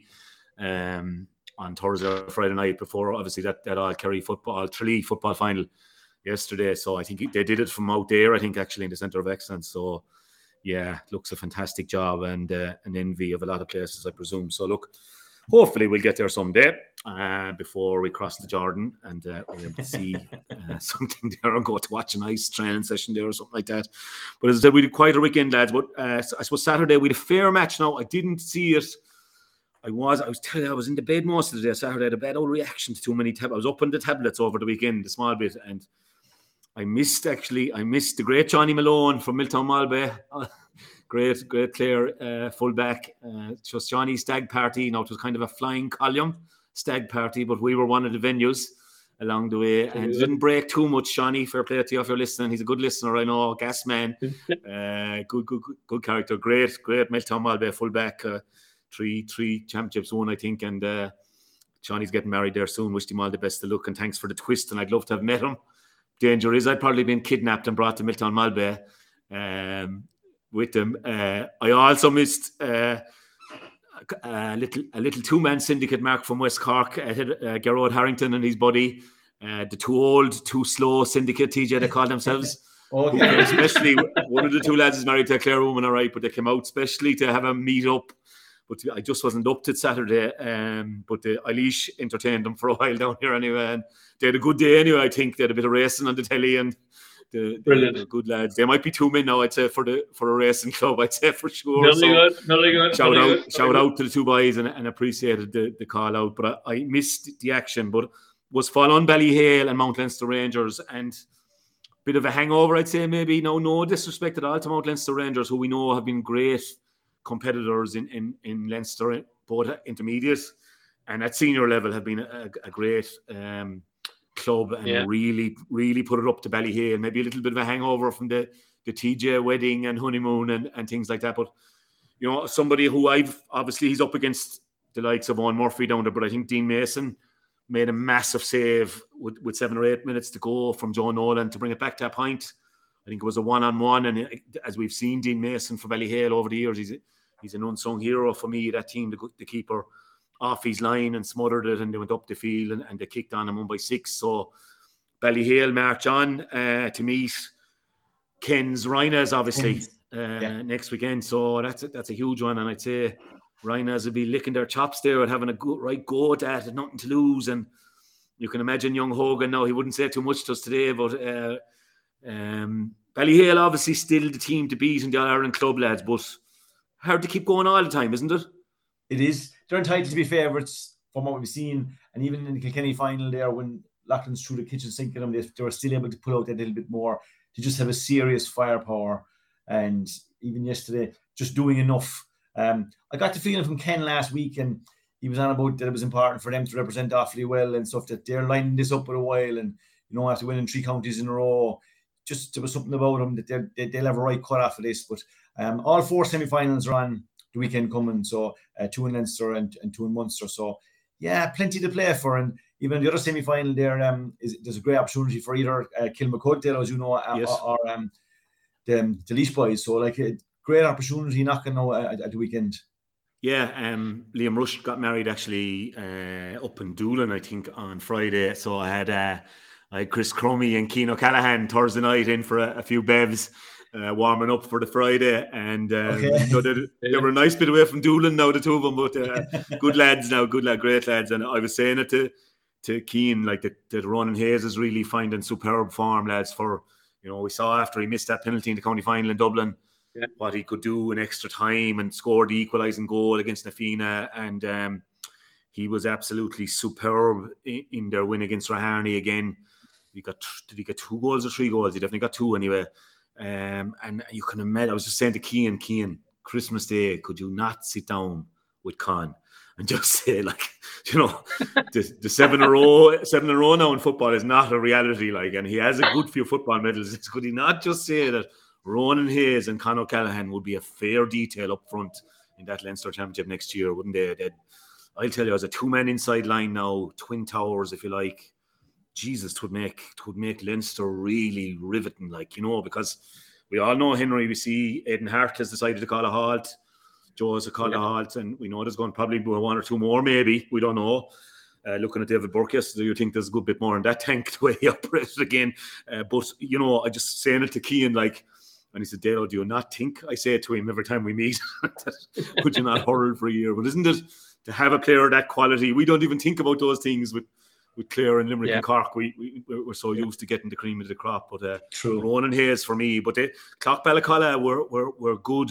on Thursday or Friday night before obviously that all Kerry Tralee football final yesterday. So I think they did it from out there, I think, actually in the Centre of Excellence. So yeah, looks a fantastic job and an envy of a lot of places, I presume. So look, hopefully we'll get there someday before we cross the Jordan and we'll able to see something there and go to watch a nice training session there or something like that. But as I said, we did quite a weekend, lads. But I suppose Saturday we had a fair match. Now I didn't see it. I was in the bed most of the day. Saturday I had a bad old reaction to too many tablets. I was up on the tablets over the weekend, a small bit, and I missed the great Johnny Malone from Milltown Malbay. Great Clare fullback. Just Johnny's stag party. Now it was kind of a flying column stag party, but we were one of the venues along the way and didn't break too much. Johnny, fair play to you if you're listening. He's a good listener, I know. Gas man, good character. Great Milltown Malbay fullback. 3 championships won, I think, and Johnny's getting married there soon. Wished him all the best of luck and thanks for the twist. And I'd love to have met him. Danger is I'd probably been kidnapped and brought to Milltown Malbay with them. I also missed a little 2-man syndicate, Mark, from West Cork. Gerard Harrington and his buddy, the too old, too slow syndicate, TJ, they call themselves. Okay. Especially one of the 2 lads is married to a Clare woman, all right, but they came out specially to have a meet up. But I just wasn't up to Saturday. But Eilish entertained them for a while down here anyway. And they had a good day anyway, I think. They had a bit of racing on the telly and the good lads. They might be 2 men now, I'd say, for a racing club, I'd say for sure. Very good. Shout out to the two boys and appreciated the call out. But I missed the action, but was following Ballyhale and Mount Leinster Rangers, and bit of a hangover, I'd say, maybe. No disrespect at all to Mount Leinster Rangers, who we know have been great competitors in Leinster, both intermediate and at senior level, have been a great club, and really put it up to Ballyhale. Maybe a little bit of a hangover from the TJ wedding and honeymoon and things like that. But, you know, somebody who he's up against the likes of Owen Murphy down there, but I think Dean Mason made a massive save with 7 or 8 minutes to go from Joe Nolan to bring it back to a point. I think it was a 1-on-1, and as we've seen Dean Mason for Ballyhale over the years, he's an unsung hero for me. That team, the keeper off his line and smothered it, and they went up the field and they kicked on and won by 6. So Ballyhale march on to meet Ken's Rhinos, obviously, next weekend. So that's a huge one, and I'd say Rhinos will be licking their chops there and having a good right go at that, and nothing to lose. And you can imagine young Hogan now, he wouldn't say too much to us today, but Ballyhale obviously still the team to beat in the All-Ireland club, lads, but hard to keep going all the time, isn't it? It is. They're entitled to be favourites from what we've seen, and even in the Kilkenny final there, when Loughlin's threw the kitchen sink at them, they were still able to pull out that little bit more to just have a serious firepower. And even yesterday, just doing enough. I got the feeling from Ken last week, and he was on about that it was important for them to represent Offaly well and stuff, that they're lining this up for a while, and, you know, after winning 3 counties in a row, just there was something about them that they'll have a right cut off of this. But all 4 semi-finals are on the weekend coming, so 2 in Leinster and 2 in Munster. So yeah, plenty to play for. And even the other semi-final there, there's a great opportunity for either Kilmacud there, as you know, or the Laois boys. So like a great opportunity knocking now at the weekend. Yeah, Liam Rush got married actually up in Doolin, I think, on Friday. So I had Chris Crummy and Keane O'Callaghan Thursday night in for a few bevs, warming up for the Friday. And they were a nice bit away from Doolin now, the two of them, but good lads now, great lads. And I was saying it to Keane, like that Ronan Hayes is really finding superb form, lads, for, you know, we saw after he missed that penalty in the county final in Dublin, what he could do in extra time and score the equalising goal against Nafina. And he was absolutely superb in their win against Raharney again. Did he get 2 goals or 3 goals? He definitely got 2 anyway. And you can imagine, I was just saying to Cian, Christmas Day, could you not sit down with Con and just say, like, you know, the 7 in a row now in football is not a reality, like, and he has a good few football medals. Could he not just say that Ronan Hayes and Con O'Callaghan would be a fair detail up front in that Leinster Championship next year, wouldn't they? I'll tell you, as a 2-man inside line now, twin towers, if you like, Jesus, it would make Leinster really riveting, like, you know, because we all know, Henry, we see Aidan Hart has decided to call a halt. Joe has called a halt, and we know there's going to probably be 1 or 2 more, maybe. We don't know. Looking at David Burke yesterday, you think there's a good bit more in that tank the way he operated again. But, you know, I just saying it to Cian, like, and he said, Dale, do you not think, I say it to him every time we meet, could you not hurl for a year? But isn't it, to have a player of that quality, we don't even think about those things with Clare and Limerick and Cork. We're so used to getting the cream of the crop. But Ronan Hayes for me. But Clough Ballacalla were good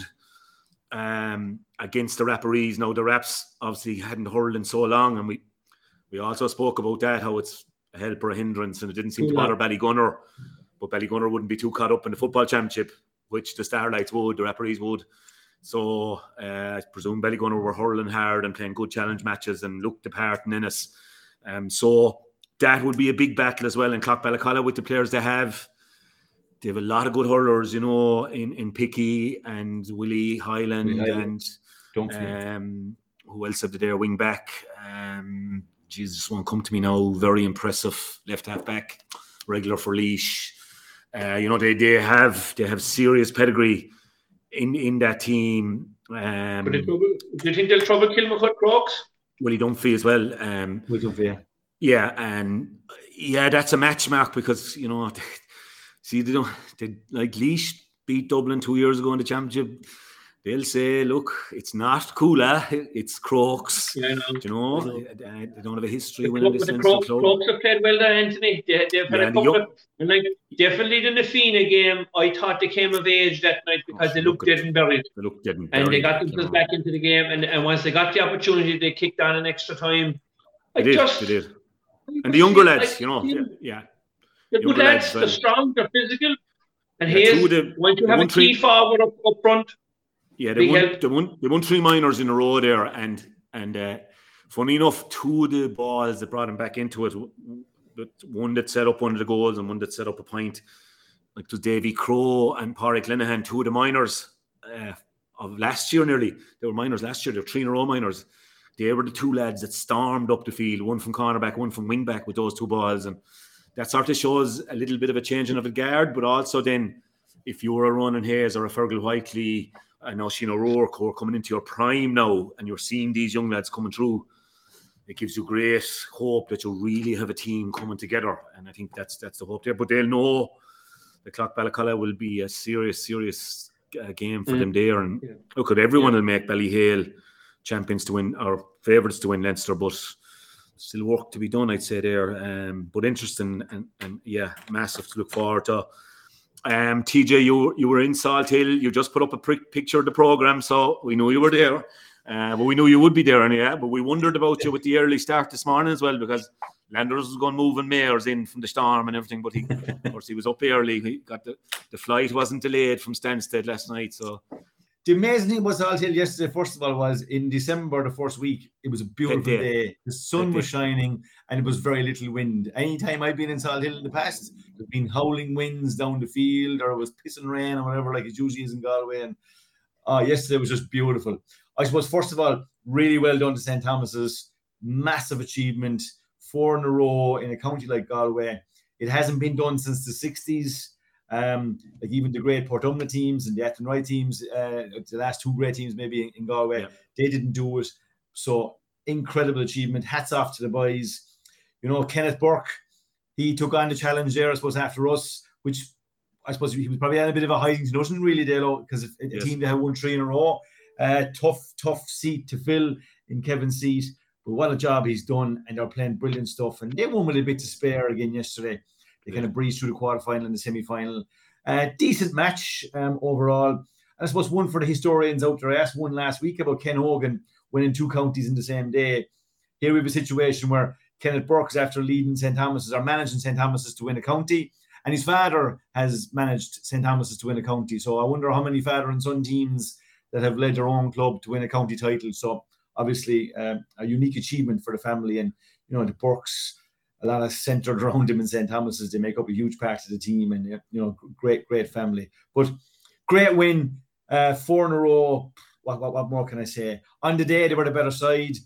against the Rapparees. Now, the Raps obviously hadn't hurled in so long, and we also spoke about that, how it's a help or a hindrance, and it didn't seem to bother Ballygunner. But Ballygunner wouldn't be too caught up in the football championship, which the Starlights would, the Rapparees would. So I presume Ballygunner were hurling hard and playing good challenge matches and looked the part in Ennis. So that would be a big battle as well in Clough Ballacalla with the players they have. They have a lot of good hurlers, you know, in Picky and Willie Highland and who else have they there? Wing back. Jesus, won't come to me now. Very impressive left half back, regular for Laois. You know, they have serious pedigree in that team. But do you think they'll trouble Kilmacud Crokes? Willie Dunphy as well. Willie Dunphy, yeah, and that's a match, Mark, because, you know, they like Laois beat Dublin 2 years ago in the championship. they'll say, look, it's not Coola, it's Crokes. Yeah, I know. Do you know, they don't have a history The winning club, this the sensible club. Crokes have played well there, Anthony. They've had a couple of, and like definitely the Nafina game. I thought they came of age that night because they looked dead and buried. They looked dead and they buried, got themselves back into the game. And once they got the opportunity, they kicked on an extra time. They did. And the younger lads, you know, yeah. The good lads, they're strong, they're physical. And once you have a key forward up front. Yeah, they won 3 minors in a row there, and funny enough, 2 of the balls that brought him back into it, one that set up one of the goals and one that set up a point, like it was Davy Crowe and Pádraig Linehan, 2 of the minors of last year nearly. They were minors last year, they were 3 in a row minors. They were the 2 lads that stormed up the field, one from cornerback, one from wingback with those 2 balls, and that sort of shows a little bit of a changing of the guard, but also then if you're a Ronan Hayes or a Fergal Whiteley, I know Sheena O'Rourke, who are coming into your prime now, and you're seeing these young lads coming through, it gives you great hope that you really have a team coming together, and I think that's the hope there. But they'll know the Clock Ballacalla will be a serious game for them there, and look at everyone will make Ballyhale champions to win, or favourites to win Leinster, but still work to be done, I'd say there. But interesting and yeah, massive to look forward to. TJ, you were in Salt Hill. You just put up a picture of the programme, so we knew you were there. But we knew you would be there anyway. But we wondered about you with the early start this morning as well, because Landers was going moving Mayors in from the storm and everything. But of course, he was up early. He got the flight wasn't delayed from Stansted last night. So the amazing thing about Salt Hill yesterday, first of all, was in December, the first week, it was a beautiful day. The sun was shining and it was very little wind. Anytime I've been in Salt Hill in the past, there's been howling winds down the field, or it was pissing rain or whatever, like it usually is in Galway. And yesterday was just beautiful. I suppose, first of all, really well done to St. Thomas's. Massive achievement, 4 in a row in a county like Galway. It hasn't been done since the 60s. Like even the great Portumna teams and the Athenry teams, the last 2 great teams maybe in Galway, they didn't do it. So incredible achievement. Hats off to the boys. You know, Kenneth Burke, he took on the challenge there, I suppose, after us, which I suppose he was probably at a bit of a hiding to nothing, really, Dalo, because a team that had won 3 in a row. Tough seat to fill in Kevin's seat, but what a job he's done, and they're playing brilliant stuff. And they won with a bit to spare again yesterday. They kind of breezed through the quarterfinal and the semi-final. Decent match overall. And I suppose one for the historians out there. I asked one last week about Ken Hogan winning 2 counties in the same day. Here we have a situation where Kenneth Burke is after leading St. Thomas's, or managing St. Thomas's to win a county, and his father has managed St. Thomas's to win a county. So I wonder how many father and son teams that have led their own club to win a county title. So obviously a unique achievement for the family. And, you know, the Burkes, a lot of centred around him in St. Thomas's. They make up a huge part of the team, and, you know, great family. But great win, 4 in a row. What more can I say? On the day, they were the better side.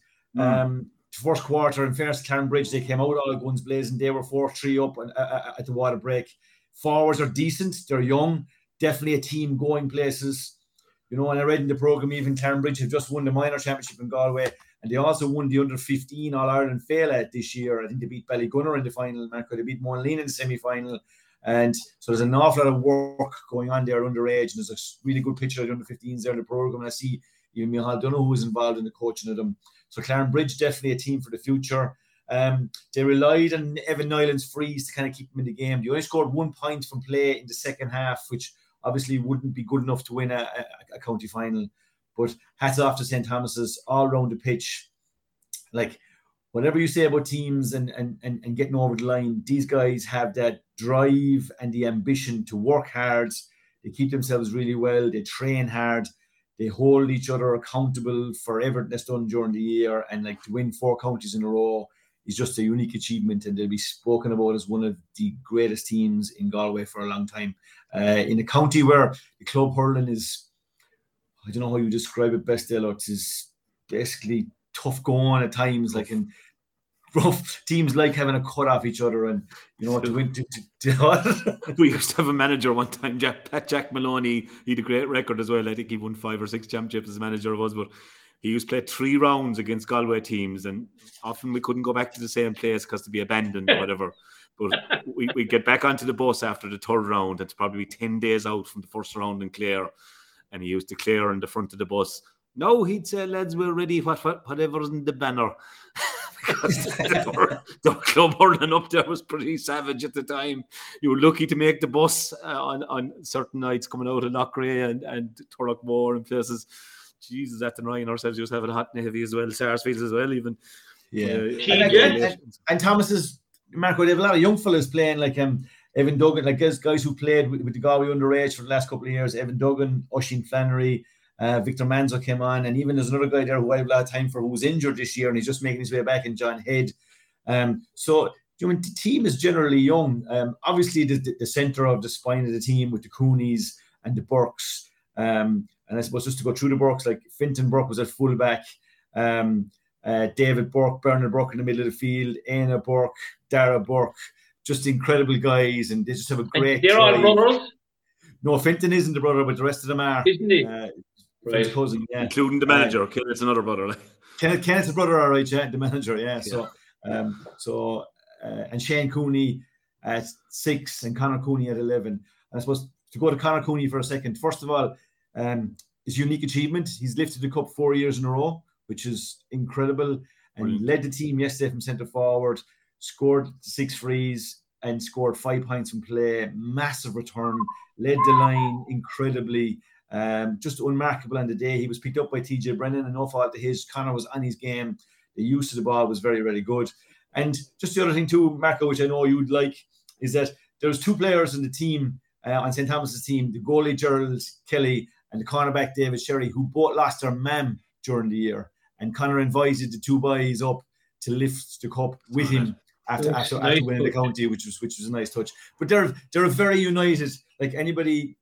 First quarter, in fairness to Clarenbridge, they came out all guns blazing. They were 4-3 up at the water break. Forwards are decent. They're young. Definitely a team going places. You know, and I read in the programme, even Clarenbridge have just won the minor championship in Galway, and they also won the under-15 All-Ireland Féile this year. I think they beat Ballygunner in the final, Marco. They beat Monaleen in the semi-final. And so there's an awful lot of work going on there underage, and there's a really good picture of the under-15s there in the programme. And I see even Micheál Donoghue was involved in the coaching of them. So Clarenbridge, definitely a team for the future. They relied on Evan Nyland's freeze to kind of keep them in the game. They only scored 1 point from play in the second half, which obviously wouldn't be good enough to win a county final. But hats off to St. Thomas's all around the pitch. Like, whatever you say about teams and getting over the line, these guys have that drive and the ambition to work hard. They keep themselves really well. They train hard. They hold each other accountable for everything that's done during the year. And like, to win 4 counties in a row is just a unique achievement, and they'll be spoken about as one of the greatest teams in Galway for a long time. In a county where the club hurling is, I don't know how you describe it best, Dale, it's basically tough going at times, like in rough teams like having a cut off each other, and you know, to win. We used to have a manager one time, Jack Maloney. He had a great record as well. I think he won 5 or 6 championships as manager of us, but he used to play 3 rounds against Galway teams, and often we couldn't go back to the same place because to be abandoned or whatever. But we get back onto the bus after the 3rd round. It's probably 10 days out from the first round in Clare. and he used to declare in the front of the bus, no, he'd say, lads, we're ready, whatever's in the banner. Because the club hurling up there was pretty savage at the time. You were lucky to make the bus on certain nights coming out of Loughrea and Turlockmore and places. Jesus, at the Ryan ourselves, you was having hot and heavy as well, Sarsfields as well, even. Yeah. And Thomas's, Marco, they have a lot of young fellas playing, like Evan Duggan, like guys who played with the Galway underage for the last couple of years. Evan Duggan, Oisin Flannery, Victor Manzo came on, and even there's another guy there who I have a lot of time for, who was injured this year, and he's just making his way back in, John Head. So the team is generally young. Obviously, the centre of the spine of the team with the Cooneys and the Burks, and I suppose just to go through the Burks, like Fintan Burke was at fullback, David Burke, Bernard Burke in the middle of the field, Aina Burke, Dara Burke, just incredible guys, and they just have a great. And they're all brothers. No, Fintan isn't the brother, but the rest of them are. Isn't he? Right. Cousin, yeah. Including the manager. Kenneth's another brother. Kenneth's a brother, all right, yeah, the manager, yeah. Yeah. So, and Shane Cooney at 6 and Conor Cooney at 11. And I suppose to go to Conor Cooney for a second, first of all, his unique achievement, he's lifted the cup 4 years in a row, which is incredible, and led the team yesterday from centre forward, scored 6 frees and scored 5 points from play, massive return, led the line incredibly, just unmarkable on the day. He was picked up by TJ Brennan, and no fault to his. Conor was on his game. The use of the ball was very, very good. And just the other thing too, Marco, which I know you'd like, is that there's 2 players in the team, on St. Thomas's team, the goalie Gerald Kelly and the cornerback David Sherry, who both lost their mam during the year. And Conor invited the 2 boys up to lift the cup with him after winning the county, which was a nice touch. But they're very united. Like anybody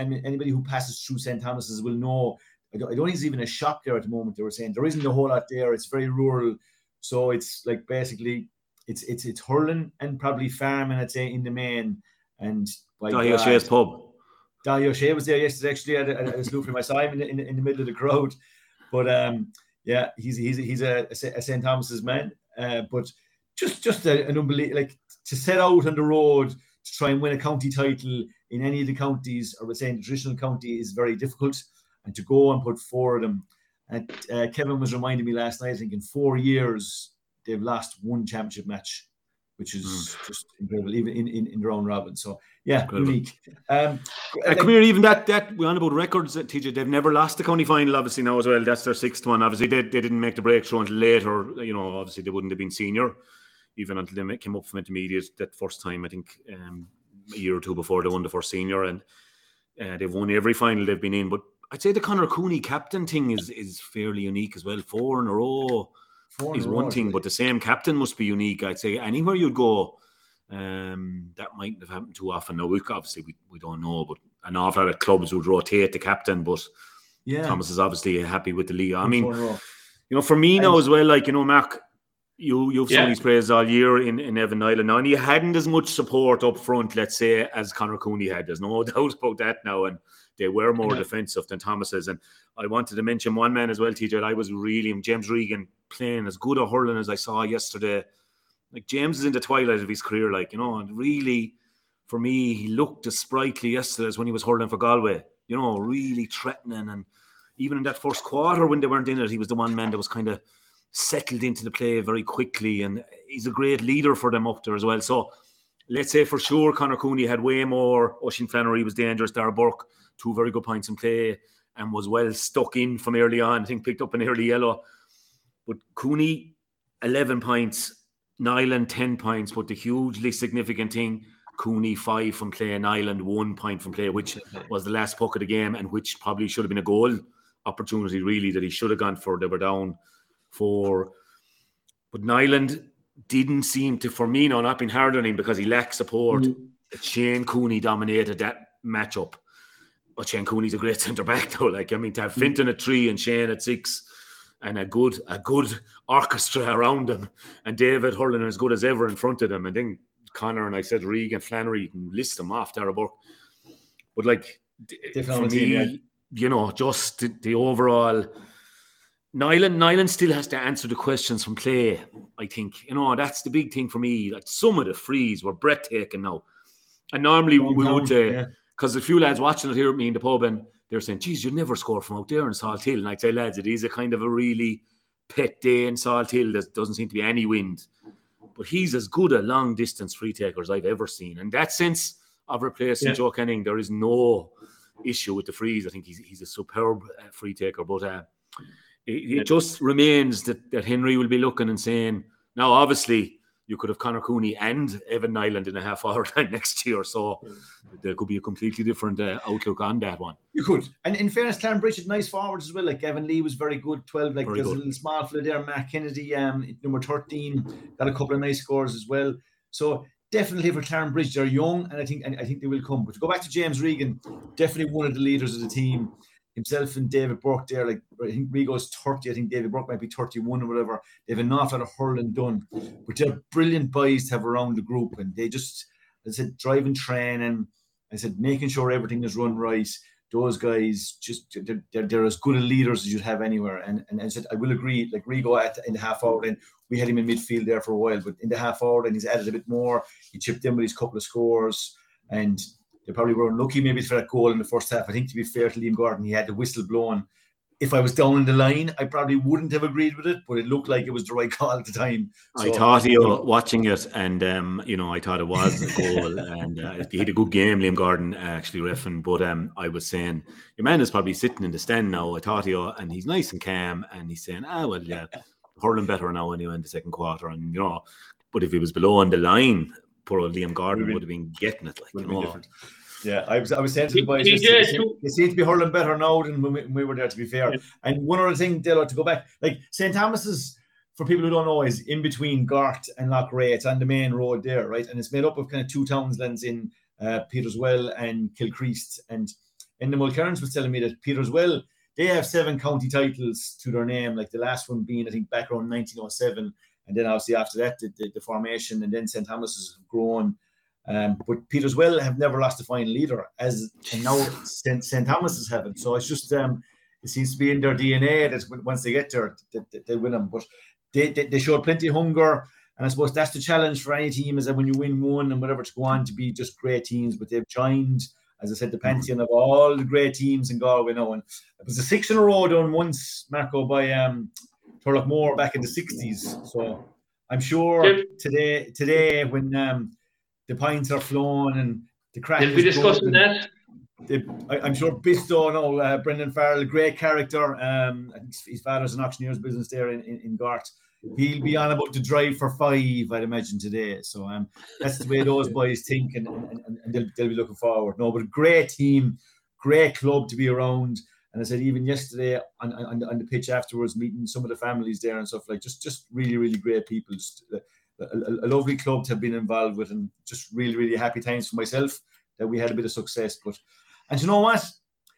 who passes through St. Thomas's will know. I don't think there's even a shop there at the moment. They were saying there isn't a whole lot there. it's very rural, so it's like basically it's hurling and probably farming, I'd say, in the main. And Dahi O'Shea's pub. Dahi O'Shea was there yesterday. Actually, I was looking for my sign in the middle of the crowd. But yeah, he's a St. Thomas's man. But just an unbelievable, like, to set out on the road to try and win a county title in any of the counties, or we're saying the traditional county, is very difficult. And to go and put 4 of them. And Kevin was reminding me last night, I think in 4 years they've lost 1 championship match, which is just incredible, even in their own robin. So yeah, incredible. Unique. Come here, even that we're on about records, TJ. They've never lost the county final, obviously, now as well. That's their 6th one. Obviously, they didn't make the breakthrough until later. You know, obviously they wouldn't have been senior even until they came up from intermediate that first time. I think a year or 2 before they won the first senior, and they've won every final they've been in. But I'd say the Conor Cooney captain thing is fairly unique as well. 4 in a row is one thing, but the same captain must be unique. I'd say anywhere you'd go, that mightn't have happened too often. Now, obviously we don't know, but an awful lot of clubs would rotate the captain. But yeah, Thomas is obviously happy with the league. I mean, you know, for me now as well, like, you know, Mark, you've sung these praises all year in Evan Island now, and he hadn't as much support up front, let's say, as Conor Cooney had. There's no doubt about that now, and they were more defensive than Thomas's. And I wanted to mention one man as well, TJ. I was really, James Regan, playing as good a hurling as I saw yesterday. Like, James is in the twilight of his career, like, you know, and really, for me, he looked as sprightly yesterday as when he was hurling for Galway. You know, really threatening. And even in that first quarter when they weren't in it, he was the one man that was kind of settled into the play very quickly. And he's a great leader for them up there as well. So let's say for sure Conor Cooney had way more. Oisin Flannery was dangerous. Dara Burke, 2 very good points in play, and was well stuck in from early on. I think picked up an early yellow. But Cooney, 11 points. Nyland, 10 points. But the hugely significant thing, Cooney 5 from play, Nyland 1 point from play, which was the last puck of the game, and which probably should have been a goal opportunity, really, that he should have gone for. They were down 4. But Nyland didn't seem to, for me now, not been hard on him because he lacked support. Shane Cooney dominated that matchup. But Shane Cooney's a great centre-back, though. Like, I mean, to have Fintan at 3 and Shane at 6 and a good orchestra around him, and David hurling as good as ever in front of them, and then Conor, and I said Regan, Flannery, you can list them off, Dara Burke. But, like, for me, you know, just the overall... Nyland still has to answer the questions from play, I think. You know, that's the big thing for me. Like, some of the frees were breathtaking now. And normally we would say, because a few lads watching it here with me in the pub, and they're saying, geez, you'll never score from out there in Salt Hill. And I'd say, lads, it is a kind of a really pet day in Salt Hill. There doesn't seem to be any wind. But he's as good a long-distance free taker as I've ever seen. In that sense of replacing Joe Kenning, there is no issue with the frees. I think he's a superb free taker. But it just remains that Henry will be looking and saying, now, obviously, you could have Conor Cooney and Evan Nyland in a half-hour time next year. So there could be a completely different outlook on that one. You could. And in fairness, Clanbridge had nice forwards as well. Like Gavin Lee was very good, 12. Like there's a little small fella there, Matt Kennedy, number 13, got a couple of nice scores as well. So definitely for Clanbridge, they're young, and I think they will come. But to go back to James Regan, definitely one of the leaders of the team. Himself and David Burke there, like I think Rigo's 30, I think David Burke might be 31 or whatever. They have an awful lot of hurling done. But they're brilliant boys to have around the group, and they just, as I said, driving training, I said, making sure everything is run right. Those guys, just they're as good a leaders as you'd have anywhere. And I said, I will agree, like Rigo in the half hour, then we had him in midfield there for a while, but in the half hour, then he's added a bit more. He chipped in with his couple of scores, and they probably were unlucky maybe for that goal in the first half. I think, to be fair to Liam Gordon, he had the whistle blown. If I was down in the line, I probably wouldn't have agreed with it, but it looked like it was the right call at the time. So, I thought watching it, and I thought it was a goal, and he had a good game, Liam Gordon, actually reffing. But I was saying, your man is probably sitting in the stand now. I thought and he's nice and calm, and he's saying, hurling better now anyway in the second quarter, and but if he was below on the line, poor old Liam Gordon would have been getting it, like Yeah, I was saying to the boys, they seem to be hurling better now than when we were there, to be fair. And one other thing, Delo, to go back, like St. Thomas's, for people who don't know, is in between Gart and Loughrea. It's on the main road there, right? And it's made up of kind of two townslands in Peterswell and Kilcreast. And the Mulcairns was telling me that Peterswell, they have 7 county titles to their name, like the last one being, I think, back around 1907. And then obviously after that, the formation, and then St. Thomas's have grown. But Peterswell have never lost a final either, and now St. Thomas's haven't. So it's just it seems to be in their DNA that once they get there, they win them. But they showed plenty of hunger, and I suppose that's the challenge for any team, is that when you win one and whatever, to go on to be just great teams. But they've joined, as I said, the pantheon of all the great teams in Galway now. And it was a 6 in a row done once, Marco, by Turlough back in the 60s. So I'm sure today when the pints are flowing and the crack. We'll be discussing that. I'm sure Bisto, Brendan Farrell, great character. I think his father's an auctioneer's business there in Gart. He'll be on about to drive for 5, I'd imagine, today. So that's the way those boys think, and they'll be looking forward. No, but a great team, great club to be around. And I said, even yesterday on the pitch afterwards, meeting some of the families there and stuff, like just really, really great people. Just a lovely club to have been involved with, and just really, really happy times for myself that we had a bit of success. And you know what?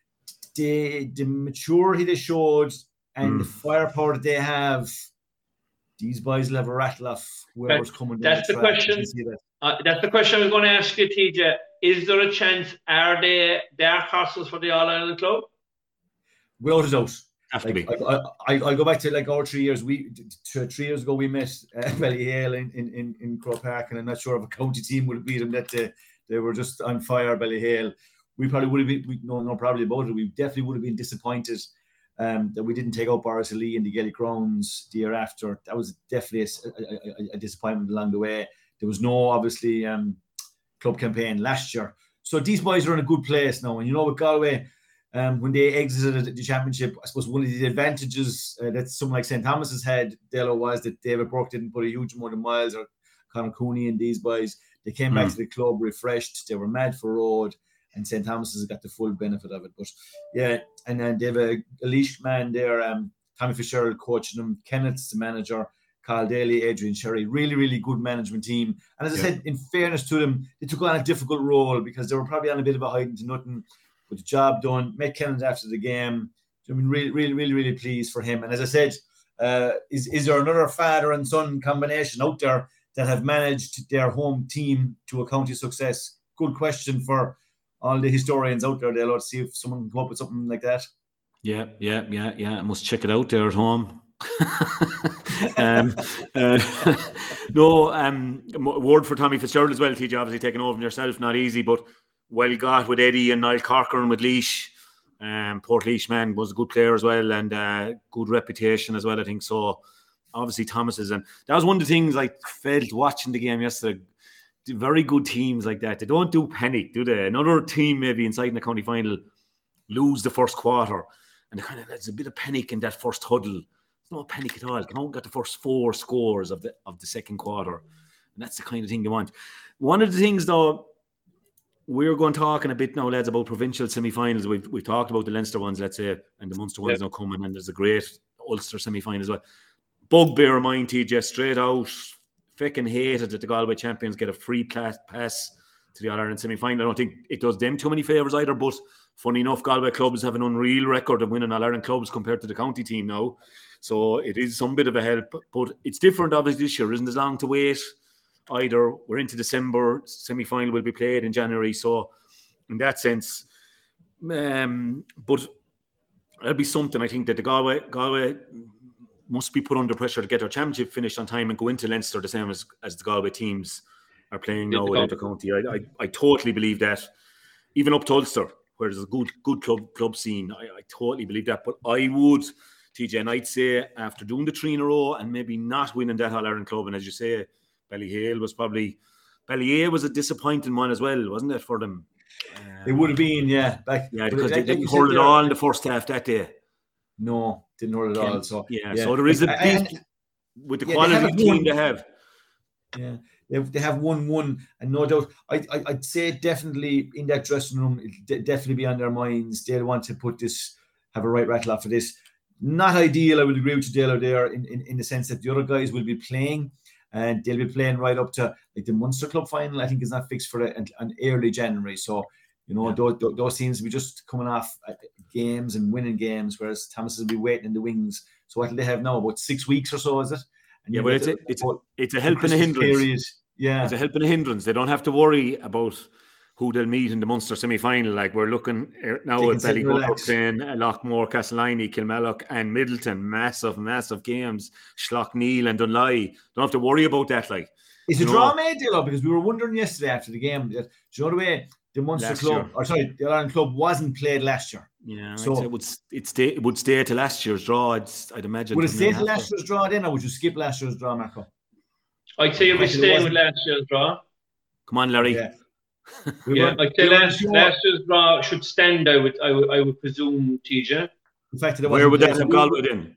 The maturity they showed and the firepower that they have, these boys will have a rattle off whoever's coming down. That's the question. That's the question I was going to ask you, TJ. Is there a chance? Are they dark horses for the All-Ireland club? Without a doubt. Have to be. I'll go back to like our 3 years. 3 years ago we met Ballyhale in Croke Park, and I'm not sure if a county team would have beat them that day. They were just on fire, Ballyhale. We probably would have been. No, probably about it. We definitely would have been disappointed that we didn't take up RSLE in the Gaelic Crowns the year after. That was definitely a disappointment along the way. There was no obviously club campaign last year, so these boys are in a good place now. And with Galway. When they exited the championship, I suppose one of the advantages that someone like St. Thomas's had, Delo, was that David Burke didn't put a huge amount of miles, or Conor Cooney and these boys. They came back to the club refreshed. They were mad for road, and St. Thomas's has got the full benefit of it. But yeah, and then they have a leash man there, Tommy Fitzgerald coaching them, Kenneth's the manager, Carl Daly, Adrian Sherry, really, really good management team. And as I said, in fairness to them, they took on a difficult role because they were probably on a bit of a hiding to nothing. But the job done. Met Kenneth after the game. I mean, really, really, really, really pleased for him. And as I said, is there another father and son combination out there that have managed their home team to a county success? Good question for all the historians out there. They'll see if someone can come up with something like that. Yeah. I must check it out there at home. Word for Tommy Fitzgerald as well. TJ, obviously taking over from yourself, not easy, but well got with Eddie and Niall Corcoran with Leash. Portlaoise man was a good player as well, and good reputation as well, I think. So obviously Thomas's, and that was one of the things I felt watching the game yesterday. Very good teams like that, they don't do panic, do they? Another team maybe inside in the county final lose the first quarter, and there's a bit of panic in that first huddle. There's no panic at all. Come on, got the first 4 scores of the second quarter, and that's the kind of thing you want. One of the things, though, we're going talking a bit now, lads, about provincial semi-finals. We've talked about the Leinster ones, let's say, and the Munster ones now coming, and there's a great Ulster semi-final as well. Bugbear of mine, TJ, straight out, fucking hated that the Galway champions get a free pass to the All-Ireland semi-final. I don't think it does them too many favours either, but funny enough, Galway clubs have an unreal record of winning All-Ireland clubs compared to the county team now. So it is some bit of a help, but it's different obviously this year. Isn't as long to wait either. We're into December, semi-final will be played in January. So in that sense, but that'll be something. I think that the Galway must be put under pressure to get their championship finished on time and go into Leinster the same as the Galway teams are playing now with Inter-County. I totally believe that. Even up to Ulster, where there's a good club scene, I totally believe that. But I would, TJ, and I'd say after doing the 3 in a row and maybe not winning that All-Ireland club, and as you say, Ballyhale was a disappointing one as well, wasn't it, for them? It would have been, yeah. Because they didn't hurt it all in the first half that day. No, didn't hurt it all. So so there is a big, with the quality team they have. Yeah, they have 1-1, and no doubt, I'd say definitely in that dressing room, it'll definitely be on their minds. They'll want to have a right rattle off for this. Not ideal, I would agree with you, Dale, there, in the sense that the other guys will be playing, and they'll be playing right up to like the Munster Club final. I think is not fixed for an early January. So those teams will be just coming off games and winning games, whereas Thomas will be waiting in the wings. So what do they have now? About 6 weeks or so, is it? And but it's a help and a hindrance. Period. Yeah, it's a help and a hindrance. They don't have to worry about who they'll meet in the Munster semi-final. Like we're looking now at Ballygour playing Lockmore, Castleiney, Kilmallock and Middleton. Massive games. Schlockneil and Dunley. Don't have to worry about that. Like, is a draw made, Dilo? Because we were wondering yesterday after the game, do you know the way the Munster club, the Ireland club wasn't played last year? Yeah, so it would stay to last year's draw. I'd imagine. Would it stay to last year's draw then, or would you skip last year's draw, Marco? I'd say we stay with last year's draw. Come on, Larry. I'd say last year's draw should stand. I would presume, TJ. In fact, where would that have Galway in?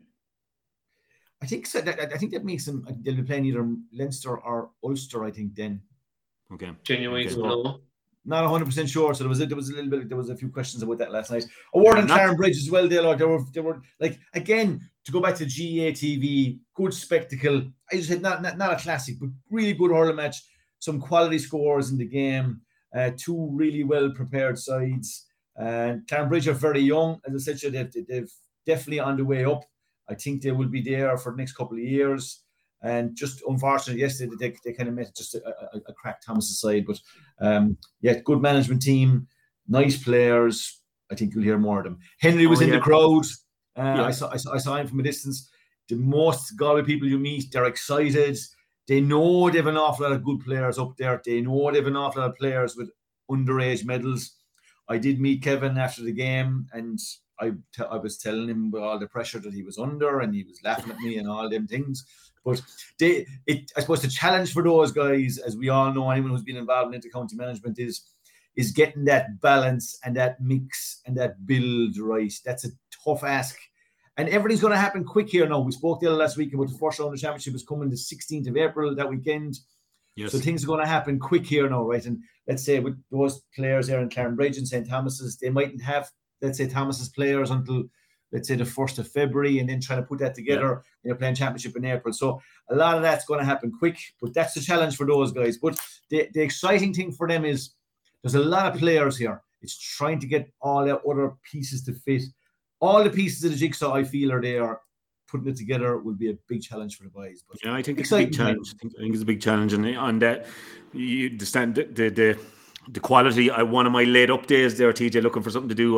I think so. I think that makes them. They'll be playing either Leinster or Ulster. I think then. Okay. Genuine. Not 100% sure. So there was a few questions about that last night. A word on Claren Bridge as well, Dale. They were like, again, to go back to GATV, good spectacle. I just said not a classic, but really good hurling match. Some quality scores in the game. 2 really well prepared sides. Claren Bridge are very young, as I said. They've definitely on the way up. I think they will be there for the next couple of years. And just unfortunately, yesterday they kind of met just a crack Thomas' side. But good management team, nice players. I think you'll hear more of them. Henry was in the crowd. I saw him from a distance. The most Galway people you meet, they're excited. They know they have an awful lot of good players up there. They know they have an awful lot of players with underage medals. I did meet Kevin after the game, and I was telling him about all the pressure that he was under, and he was laughing at me and all them things. But I suppose the challenge for those guys, as we all know, anyone who's been involved in inter-county management, is getting that balance and that mix and that build right. That's a tough ask. And everything's going to happen quick here now. We spoke there last week about the first round of the championship is coming the 16th of April that weekend. Yes. So things are going to happen quick here now, right? And let's say with those players there in Claren Bridge and St. Thomas's, they mightn't have, let's say, Thomas's players until, let's say, the 1st of February, and then trying to put that together, playing championship in April. So a lot of that's going to happen quick, but that's the challenge for those guys. But the exciting thing for them is there's a lot of players here. It's trying to get all the other pieces to fit. All the pieces of the jigsaw, I feel, are there. Putting it together will be a big challenge for the boys. But I think it's a big challenge. I think it's a big challenge, and on that, you understand the quality. One of my laid up days there, TJ, looking for something to do.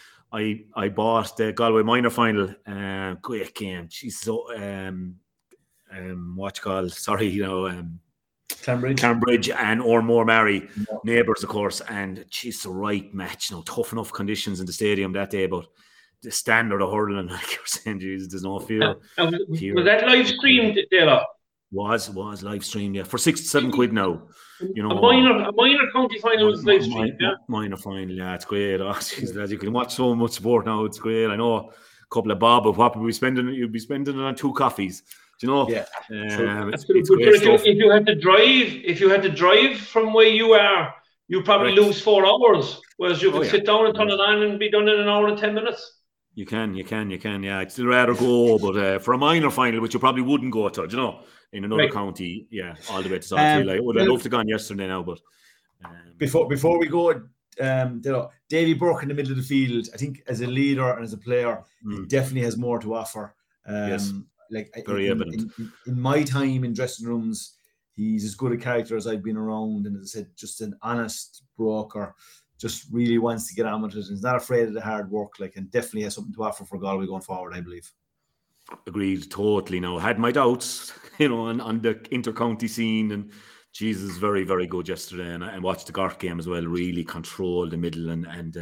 I bought the Galway minor final. Great game. She's so what you call? Sorry, Cambridge and Ormore Mary, neighbours, of course. And it's the right match. Tough enough conditions in the stadium that day, but the standard of hurling, like you're saying, Jesus, there's no fear. Was that live streamed, Dela? Was live streamed, yeah, for £6-7 now. A minor county final was live streamed, yeah. Minor final, yeah, it's great. Geez, lads, you can watch so much sport now. It's great. I know a couple of bob of what you'd be spending it on 2 coffees. Do you know? Yeah. It's great stuff. If you had to drive from where you are, you probably lose 4 hours. Whereas you could sit down and turn it on and be done in an hour and 10 minutes. You can, yeah. I'd still rather go, but for a minor final, which you probably wouldn't go to, do you know, in another county, yeah, all the way to South Hill. I would have loved to have gone yesterday now, but before we go, Davy Burke in the middle of the field, I think as a leader and as a player, he definitely has more to offer. Yes, very evident. In my time in dressing rooms, he's as good a character as I've been around, and as I said, just an honest broker. Just really wants to get on with it, and he's not afraid of the hard work, and definitely has something to offer for Galway going forward, I believe. Agreed, totally. Now, I had my doubts, on the inter-county scene, and Jesus, very, very good yesterday, and I watched the Garth game as well, really controlled the middle, and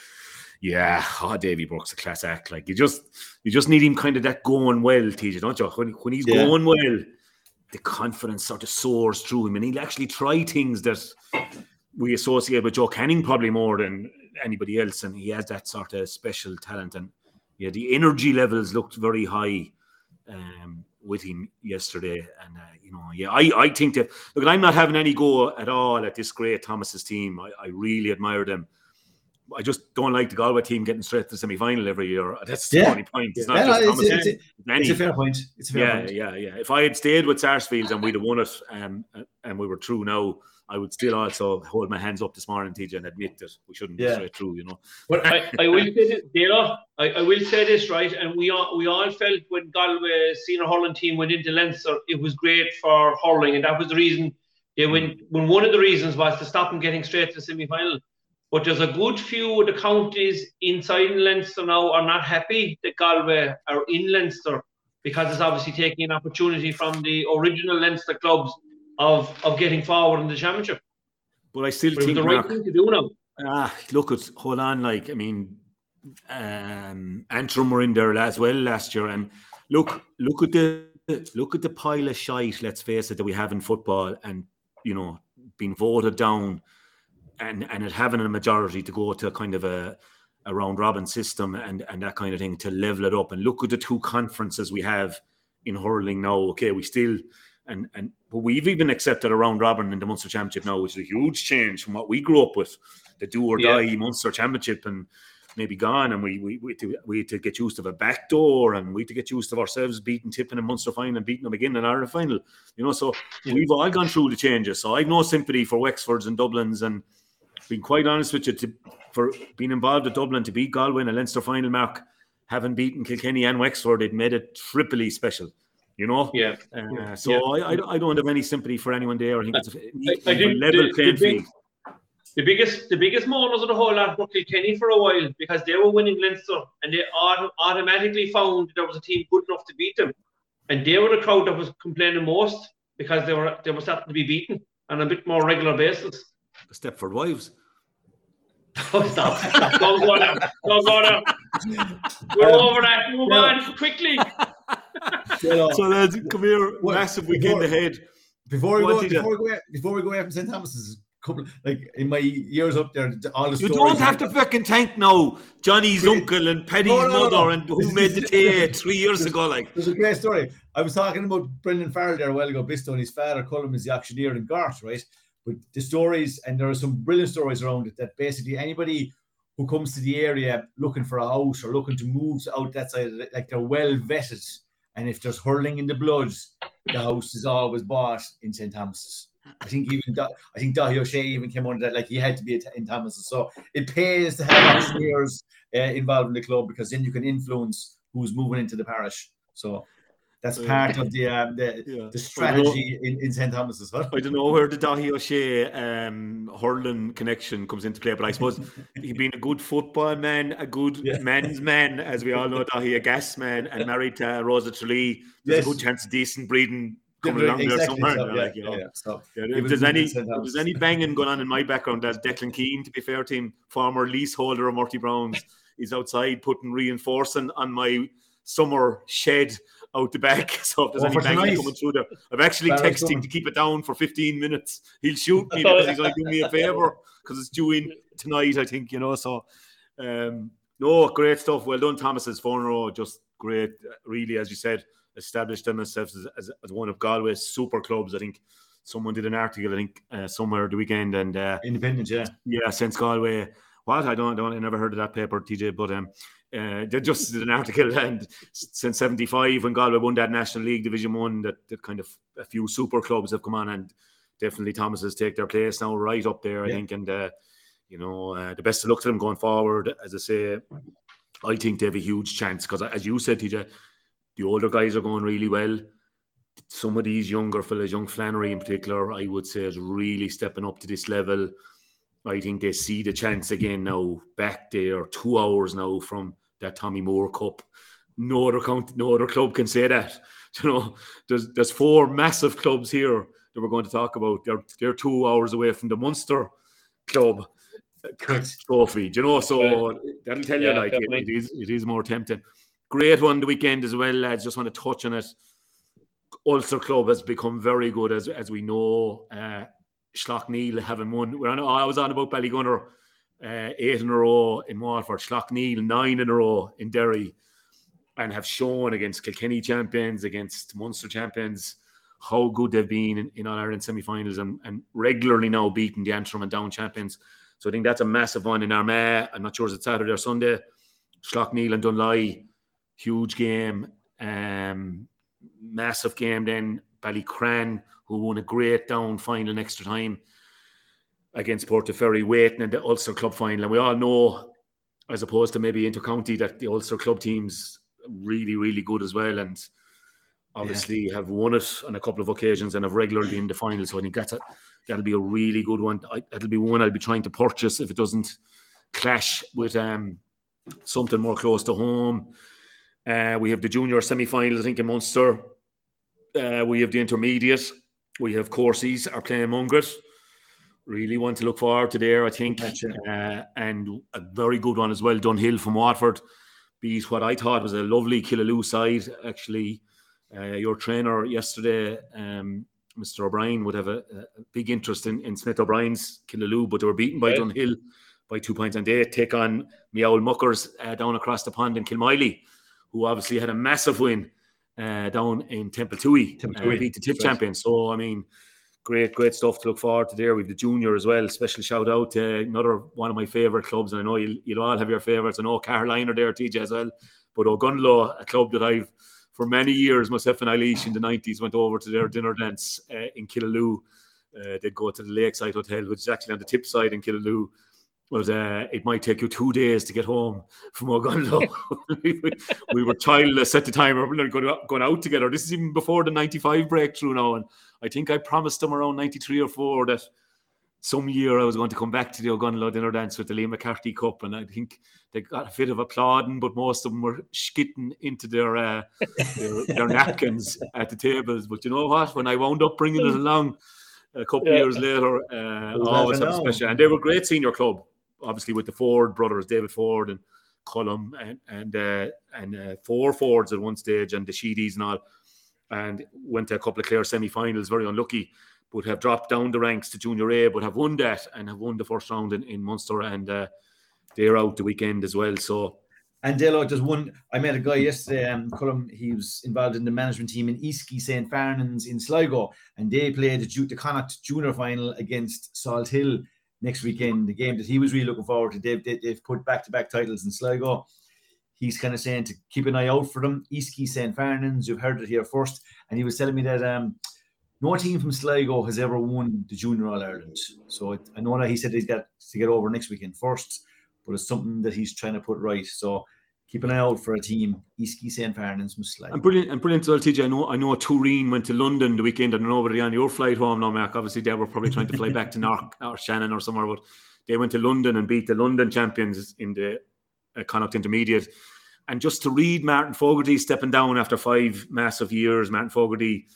Davy Burke's a class act. You just need him kind of that going well, TJ, don't you? When he's going well, the confidence sort of soars through him, and he'll actually try things that we associate with Joe Canning probably more than anybody else, and he has that sort of special talent. And the energy levels looked very high with him yesterday. And I think that, look, I'm not having any go at all at this great Thomas's team. I really admire them. I just don't like the Galway team getting straight to the semi-final every year. That's the only point. It's not just Thomas. It's a fair point. Yeah. If I had stayed with Sarsfields and we'd have won it, and we were through now, I would still also hold my hands up this morning, TJ, and admit that we shouldn't be straight through, But I will say this, Dela, I will say this, right? And we all felt when Galway senior hurling team went into Leinster, it was great for hurling, and that was the reason they went. When one of the reasons was to stop them getting straight to the semi-final. But there's a good few of the counties inside Leinster now are not happy that Galway are in Leinster, because it's obviously taking an opportunity from the original Leinster clubs of getting forward in the championship. But I still think the right thing to do now. Hold on, Antrim were in there as well last year, and look at the pile of shite, let's face it, that we have in football, and being voted down, and it having a majority to go to kind of a round robin system and that kind of thing to level it up. And look at the 2 conferences we have in hurling now. Okay, we still but we've even accepted a round robin in the Munster Championship now, which is a huge change from what we grew up with, the do or die Munster Championship, and maybe gone, and we had to get used to a back door, and we had to get used to ourselves beating Tippin in Munster final and beating them again in Ireland final. So we've all gone through the changes. So I've no sympathy for Wexfords and Dublins, and being quite honest with you, for being involved at Dublin to beat Galway in a Leinster final, Mark, having beaten Kilkenny and Wexford, it made it triply special. So I don't have any sympathy for anyone there. I think it's a level playing field. The biggest mourners of the whole lot were Kilkenny for a while, because they were winning Leinster, and they automatically found there was a team good enough to beat them, and they were the crowd that was complaining most, because they were starting to be beaten on a bit more regular basis. The Stepford Wives. Oh, stop. Don't go there. We're over that. Move on quickly. So lads, come here. Massive weekend ahead. Before we go after St. Thomas's, couple in my years up there, all the you don't have to fucking thank now Johnny's uncle and Paddy's mother and who made the tea 3 years ago. There's a great story. I was talking about Brendan Farrell there a while ago. Bisto and his father, Colm, is the auctioneer in Garth, right? But the stories, and there are some brilliant stories around it, that basically anybody who comes to the area looking for a house or looking to move out that side of it, they're well vetted. And if there's hurling in the blood, the house is always bought in St. Thomas's. I think Dahi O'Shea even came under that, he had to be in Thomas's. So it pays to have auctioneers involved in the club, because then you can influence who's moving into the parish. So that's part of the strategy in St. Thomas's. Huh? I don't know where the Dahi O'Shea hurling connection comes into play, but I suppose he'd been a good football man, a good man's man, as we all know. Dahi, a gas man, and married to Rosa Tralee. There's a good chance of decent breeding coming along there somewhere. If there's any banging going on in my background, that Declan Keane, to be fair to him, former leaseholder of Murty Browns, is outside putting reinforcing on my summer shed out the back. So if there's any banging coming through there, I've actually texted him to keep it down for 15 minutes. He'll shoot me because he's going to do me a favour because it's due in tonight, I think, So, no, great stuff. Well done, Thomas's 4-in-a-row. Just great. Really, as you said, established themselves as one of Galway's super clubs. I think someone did an article, somewhere the weekend. And Independent, yeah, since Galway. What? I never heard of that paper, TJ, but they just did an article, and since 75 when Galway won that National League Division 1, that kind of a few super clubs have come on, and definitely Thomas's take their place now right up there, I think, and the best of luck to them going forward. As I say, I think they have a huge chance because, as you said, TJ, the older guys are going really well. Some of these younger fellas, young Flannery in particular, I would say is really stepping up to this level. I think they see the chance again now. Back there, 2 hours now from that Tommy Moore Cup. No other club can say that. There's 4 massive clubs here that we're going to talk about. They're 2 hours away from the Munster Club trophy. So that'll tell you it is more tempting. Great one the weekend as well, lads. Just want to touch on it. Ulster Club has become very good, as we know. Schlockneil having won. I was on about Ballygunner, 8 in a row in Waterford. Schlockneil 9 in a row in Derry, and have shown against Kilkenny champions, against Munster champions, how good they've been in All-Ireland semi-finals and regularly now beating the Antrim and Down champions. So I think that's a massive one in Armagh. I'm not sure if it's Saturday or Sunday. Schlockneil and Dunley, huge game. Massive game then. Ballycran, who won a great down final in extra time against Portaferry, waiting in the Ulster Club final. And we all know, as opposed to maybe Intercounty, that the Ulster Club team's really, really good as well, and obviously have won it on a couple of occasions and have regularly in the final. So I think that'll be a really good one. That'll be one I'll be trying to purchase if it doesn't clash with something more close to home. We have the junior semi-finals, I think, in Munster. We have the intermediate. We have Coursies are playing Mungret. Really want to look forward to there, I think. And a very good one as well. Dunhill from Watford beat what I thought was a lovely Killaloo side. Actually, your trainer yesterday, Mr. O'Brien, would have a big interest in Smith O'Brien's Killaloo, but they were beaten by Dunhill by 2 points. And they take on Meowl Muckers down across the pond in Kilmiley, who obviously had a massive win down in Templetui. Beat the Tip champions. So, I mean, great stuff to look forward to there. We have the junior as well. Special shout out to another one of my favourite clubs. And I know you'll all have your favourites. I know Caroline are there, TJ, as well. But Ogunlow, a club that I've, for many years, myself and Eilish in the 90s, went over to their dinner dance in Killaloo. They'd go to the Lakeside Hotel, which is actually on the Tip side in Killaloo. But it might take you 2 days to get home from Ogunlow. we were childless at the time. We were going out together. This is even before the 95 breakthrough now. And I think I promised them around 93 or 4 that some year I was going to come back to the Ogunlow dinner dance with the Liam McCarthy Cup. And I think they got a bit of applauding, but most of them were skitting into their napkins at the tables. But you know what? When I wound up bringing it along a couple of years later, always have a special. And they were a great senior club. Obviously, with the Ford brothers, David Ford and Cullum, and 4 Fords at one stage, and the Sheedies and all, and went to a couple of Clare semi-finals, very unlucky, but have dropped down the ranks to Junior A, but have won that and have won the first round in Munster, and they're out the weekend as well. So, and Delo just won. I met a guy yesterday, Cullum. He was involved in the management team in Easky St. Farnans in Sligo, and they played the Connacht Junior final against Salt Hill next weekend, the game that he was really looking forward to. They've put back-to-back titles in Sligo. He's kind of saying to keep an eye out for them. Easky St. Farnans, you've heard it here first. And he was telling me that no team from Sligo has ever won the Junior All-Ireland. So I know that he said he's got to get over next weekend first, but it's something that he's trying to put right. So keep an eye out for a team, Easky St. Farnans from Sligo. And brilliant as well, TJ. I know Tureen went to London the weekend. I don't know whether they're on your flight home now, Mark. Obviously, they were probably trying to fly back to Knock or Shannon or somewhere, but they went to London and beat the London champions in the Connacht Intermediate. And just to read Martin Fogarty stepping down after 5 massive years, Martin Fogarty,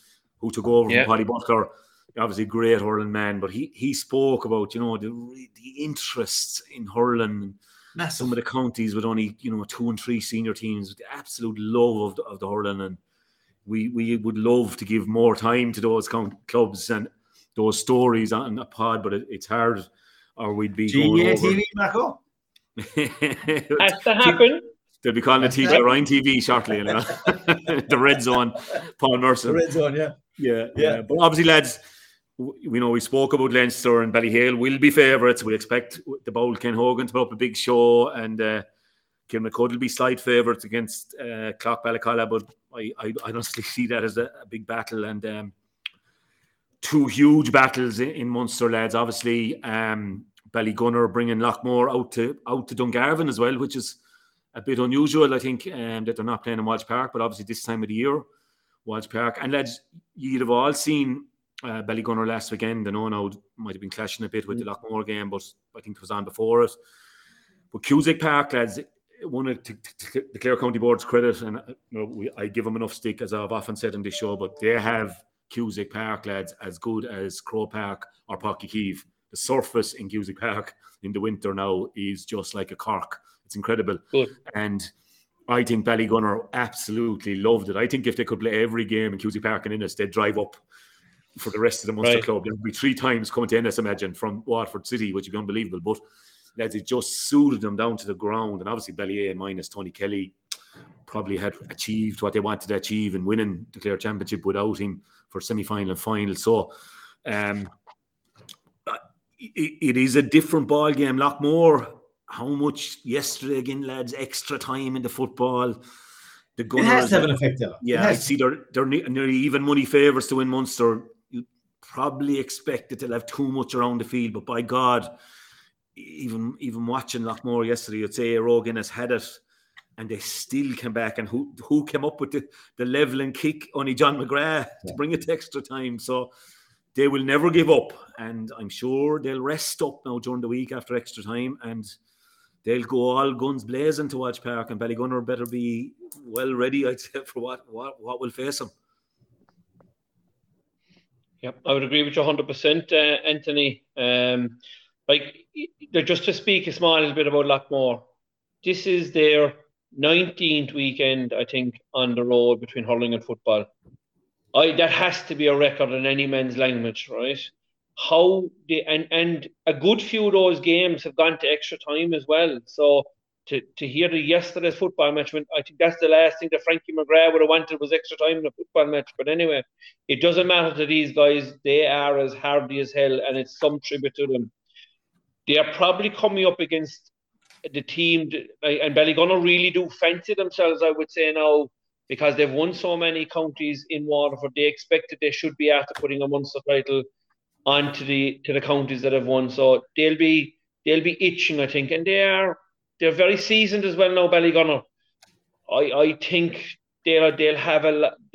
who took over from Paddy Butler. Obviously, great hurling man, but he spoke about the interest in hurling. Massive. Some of the counties with only 2 and 3 senior teams, with the absolute love of the hurling, and we would love to give more time to those clubs and those stories on a pod, but it's hard, or we'd be going over. TV, Marco? Has to happen. They'll be calling it TJ Ryan TV shortly, the Red Zone, Paul Mercer. The Red Zone, yeah. But obviously, lads, we spoke about Leinster and Ballyhale will be favourites. We expect the Bowl Ken Hogan to put up a big show, and Kilmacud will be slight favourites against Clough Ballacalla, but I honestly see that as a big battle, and 2 huge battles in Munster, lads. Obviously, Ballygunner bringing Lockmore out to Dungarvan as well, which is a bit unusual, I think, that they're not playing in Walsh Park, but obviously this time of the year, Walsh Park. And lads, you'd have all seen Ballygunner last weekend. I know now might have been clashing a bit with the Lockmore game, but I think it was on before it. But Cusack Park, lads, one of the Clare County Board's credit, and I give them enough stick, as I've often said on this show, but they have Cusack Park, lads, as good as Crow Park or Pocky. The surface in Cusack Park in the winter now is just like a cork. It's incredible. Good. And I think Ballygunner absolutely loved it. I think if they could play every game in Cusack Park and Ennis, they'd drive up for the rest of the Munster club. There would be 3 times coming to Ennis, imagine, from Waterford City, which would be unbelievable. But lads, it just suited them down to the ground. And obviously Ballyhale minus Tony Kelly probably had achieved what they wanted to achieve in winning the Clare Championship without him for semi-final and final. So it is a different ball game. Lockmore, how much yesterday again, lads, extra time in the football. The Gunners, it has to have an effect, though. Yeah, I see they're nearly even money favourites to win Munster. You probably expect that they'll have too much around the field, but by God, even watching Lockmore yesterday, you'd say Rogan has had it, and they still came back. And who came up with the levelling kick? Only John McGrath to bring it to extra time. So they will never give up, and I'm sure they'll rest up now during the week after extra time, and they'll go all guns blazing to Walsh Park, and Ballygunner better be well ready, I'd say, for what will face them. Yep, I would agree with you 100%, Anthony. Just to speak a small bit about Lockmore, this is their 19th weekend, I think, on the road between hurling and football. That has to be a record in any man's language, right? How they and a good few of those games have gone to extra time as well. So to hear the yesterday's football match, I think that's the last thing that Frankie McGrath would have wanted was extra time in a football match. But anyway, it doesn't matter to these guys. They are as hardy as hell, and it's some tribute to them. They are probably coming up against the team, and Ballygunner really do fancy themselves, I would say now, because they've won so many counties in Waterford. They expected they should be after putting a Munster title onto the counties that have won. So they'll be itching, I think, and they're very seasoned as well now. Ballygunner, I think they'll have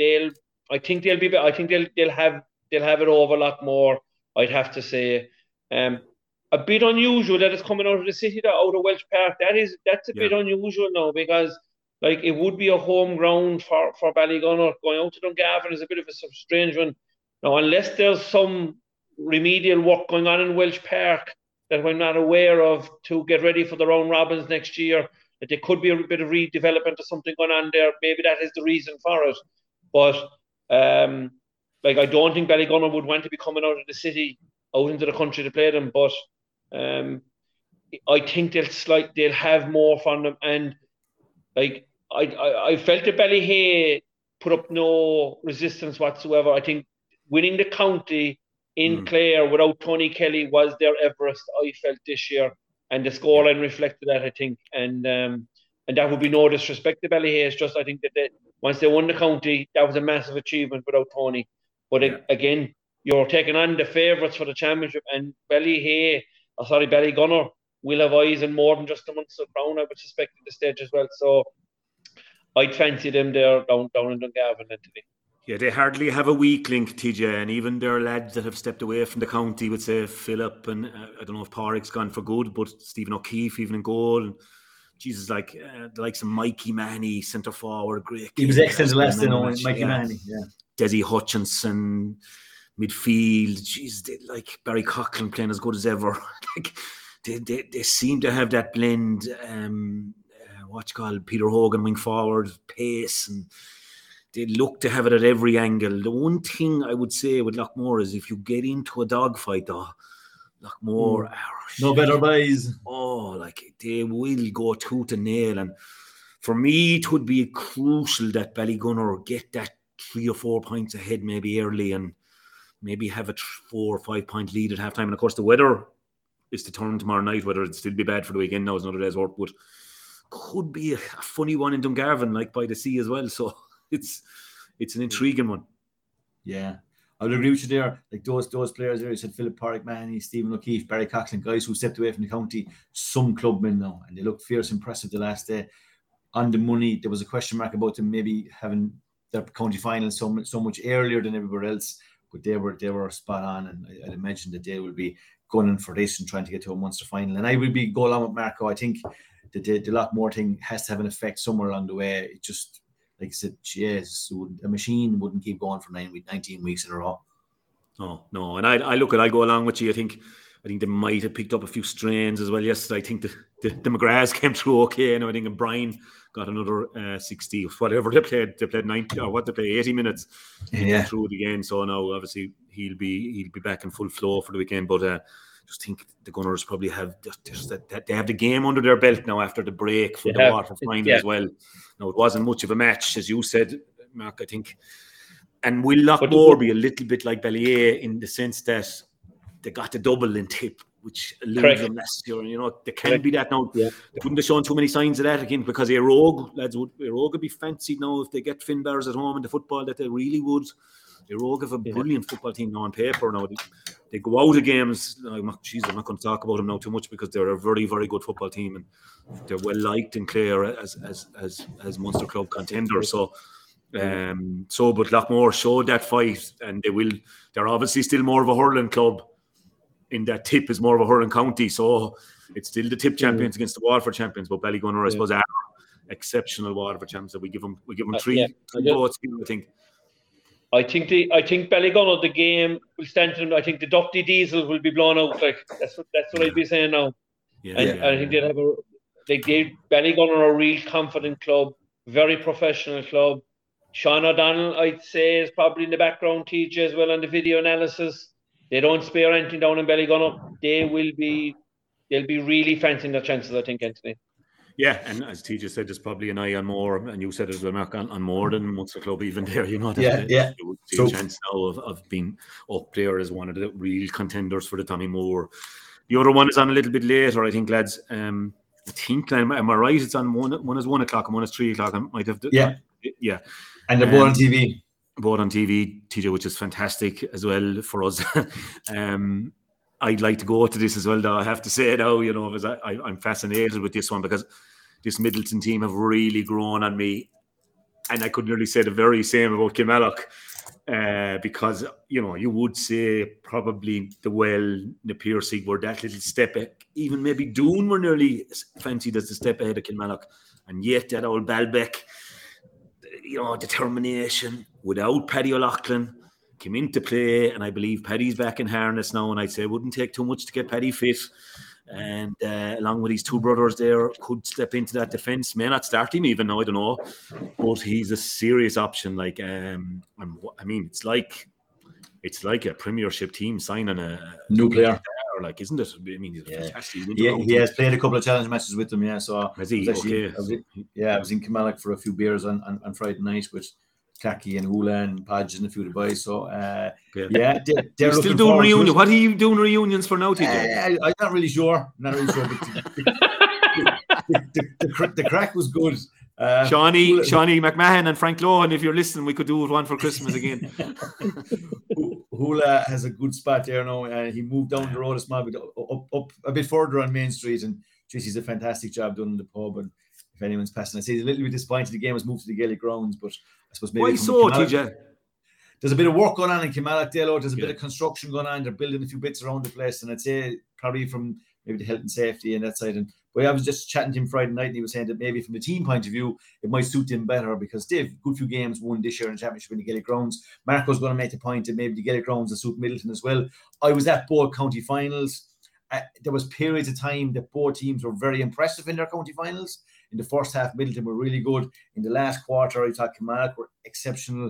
it over a lot more. I'd have to say, a bit unusual that it's coming out of the city, out of Walsh Park. That's a bit unusual now, because like it would be a home ground for Ballygunner. Going out to Dungarvan is a bit of a strange one. Now, unless there's some remedial work going on in Walsh Park that we're not aware of to get ready for the round robins next year, that there could be a bit of redevelopment or something going on there. Maybe that is the reason for it. But I don't think Ballygunner would want to be coming out of the city out into the country to play them. But I think they'll have more from them. And like I felt that Ballyhale put up no resistance whatsoever. I think winning the county in Clare without Tony Kelly was their Everest, I felt, this year, and the scoreline reflected that, I think. And that would be no disrespect to Ballyhale. It's just, I think that once they won the county, that was a massive achievement without Tony. But again, you're taking on the favourites for the championship, and Ballygunner will have eyes on more than just the Munster crown, I would suspect, at the stage as well. So I'd fancy them there down in Dungarvan, Anthony. Yeah, they hardly have a weak link, TJ, and even their lads that have stepped away from the county would say Philip, and I don't know if Pádraig's gone for good, but Stephen O'Keefe even in goal, and Jesus, like the likes of Mikey Manny, centre forward, great. He was excellent last night, Mikey Manny. Yeah, Desi Hutchinson, midfield. Jeez, like Barry Coughlin playing as good as ever. Like they seem to have that blend. Peter Hogan wing forward, pace, and they look to have it at every angle. The one thing I would say with Loughmore is if you get into a dogfight, though, Loughmore, no better buys. Oh, like they will go tooth and nail. And for me, it would be crucial that Ballygunner get that 3 or 4 points ahead maybe early and maybe have a 4 or 5 point lead at halftime. And of course, the weather is to turn tomorrow night, whether it'll still be bad for the weekend now is another day's work, but could be a funny one in Dungarvan, like by the sea as well. So it's an intriguing one. Yeah, I would agree with you there. Like those players there, you said Philip Porrick-Mahony, Stephen O'Keefe, Barry Coughlin, guys who stepped away from the county, some clubmen now, and they look fierce, impressive the last day. On the money, there was a question mark about them maybe having their county final so much earlier than everywhere else, but they were spot on, and I'd imagine that they will be gunning for this and trying to get to a Munster final. And I will go along with Marco. I think the Loughmore thing has to have an effect somewhere along the way. It just, like I said, yes, a machine wouldn't keep going for 19 weeks in a row. No, and I go along with you. I think they might have picked up a few strains as well yesterday. I think the McGraths came through okay, and I think Brian got another 60, whatever they played 90 or what they played 80 minutes. Yeah, through it again. So now obviously he'll be back in full flow for the weekend. But just think the Gunners probably have just that they have the game under their belt now after the break for the Waterford final as well. Now it wasn't much of a match, as you said, Mark, I think. And will Loughmore be a little bit like Ballier in the sense that they got the double in tip, which eluded them last year. And, they can't be that now. Yeah. They wouldn't have shown too many signs of that again because Erogue would be fancied now if they get Finn Barrs at home in the football that they really would. Erogue have a brilliant football team now on paper. Now they go out of games. I'm not going to talk about them now too much because they're a very, very good football team and they're well liked in Clare as Munster club contenders. So. But Loughmore showed that fight, and they're obviously still more of a hurling club. In that Tip is more of a hurling county, so it's still the Tip champions against the Waterford champions. But Ballygunner, I suppose, are exceptional Waterford champions. So we give them 3 votes. I think Ballygunner, the game will stand to them. I think the Duffy Diesel will be blown out. Like that's what I'd be saying now. I think they'll have Ballygunner, a real confident club, very professional club. Sean O'Donnell, I'd say, is probably in the background, TJ as well on the video analysis. They don't spare anything down in Ballygunner. They'll be really fancying their chances, I think, Anthony. Yeah, and as TJ said, there's probably an eye on more, and you said as well, Mark, on more than Munster club even there. They would see a chance now of being up there as one of the real contenders for the Tommy Moore. The other one is on a little bit later, I think, lads. I think, am I right? It's on one is 1 o'clock and one is 3 o'clock. I might have yeah. And they're both on TV. Both on TV, TJ, which is fantastic as well for us. I'd like to go to this as well, though. I have to say now, because I'm fascinated with this one because this Middleton team have really grown on me. And I could nearly say the very same about Kilmallock because, you would say probably the Piercy were that little step ahead. Even maybe Doon were nearly fancied as the step ahead of Kilmallock. And yet that old Balbeck, determination without Paddy O'Loughlin came into play, and I believe Paddy's back in harness now, and I'd say it wouldn't take too much to get Paddy fit, and along with his 2 brothers there, could step into that defence. May not start him even now, I don't know, but he's a serious option. Like, it's like a Premiership team signing a new player. Like, isn't it? I mean, he's fantastic. He has played a couple of challenge matches with them. Yeah, so has he? I was in Kilmallock for a few beers on Friday night with Clacky and Hula and Podge and a few of the boys. So they're still doing reunion. What are you doing reunions for now, TJ? I'm not really sure. But the crack was good. Shawnee McMahon and Frank Lohan, if you're listening, we could do one for Christmas again. Hula has a good spot there now. He moved down the road a small bit, up a bit further on Main Street, and he's a fantastic job done in the pub. And if anyone's passing, I say he's a little bit disappointed the game was moved to the Gaelic grounds, but I suppose maybe. Why so, TJ? There's a bit of work going on in Kilmallock, Dale. There's a bit of construction going on. They're building a few bits around the place, and I'd say probably from maybe the health and safety and that side. But I was just chatting to him Friday night, and he was saying that maybe from the team point of view, it might suit him better because they've good few games won this year in the championship in the Gaelic grounds. Marco's going to make the point that maybe the Gaelic grounds will suit Middleton as well. I was at both county finals. There was periods of time that both teams were very impressive in their county finals. In the first half, Middleton were really good. In the last quarter, I thought Kilmallock were exceptional.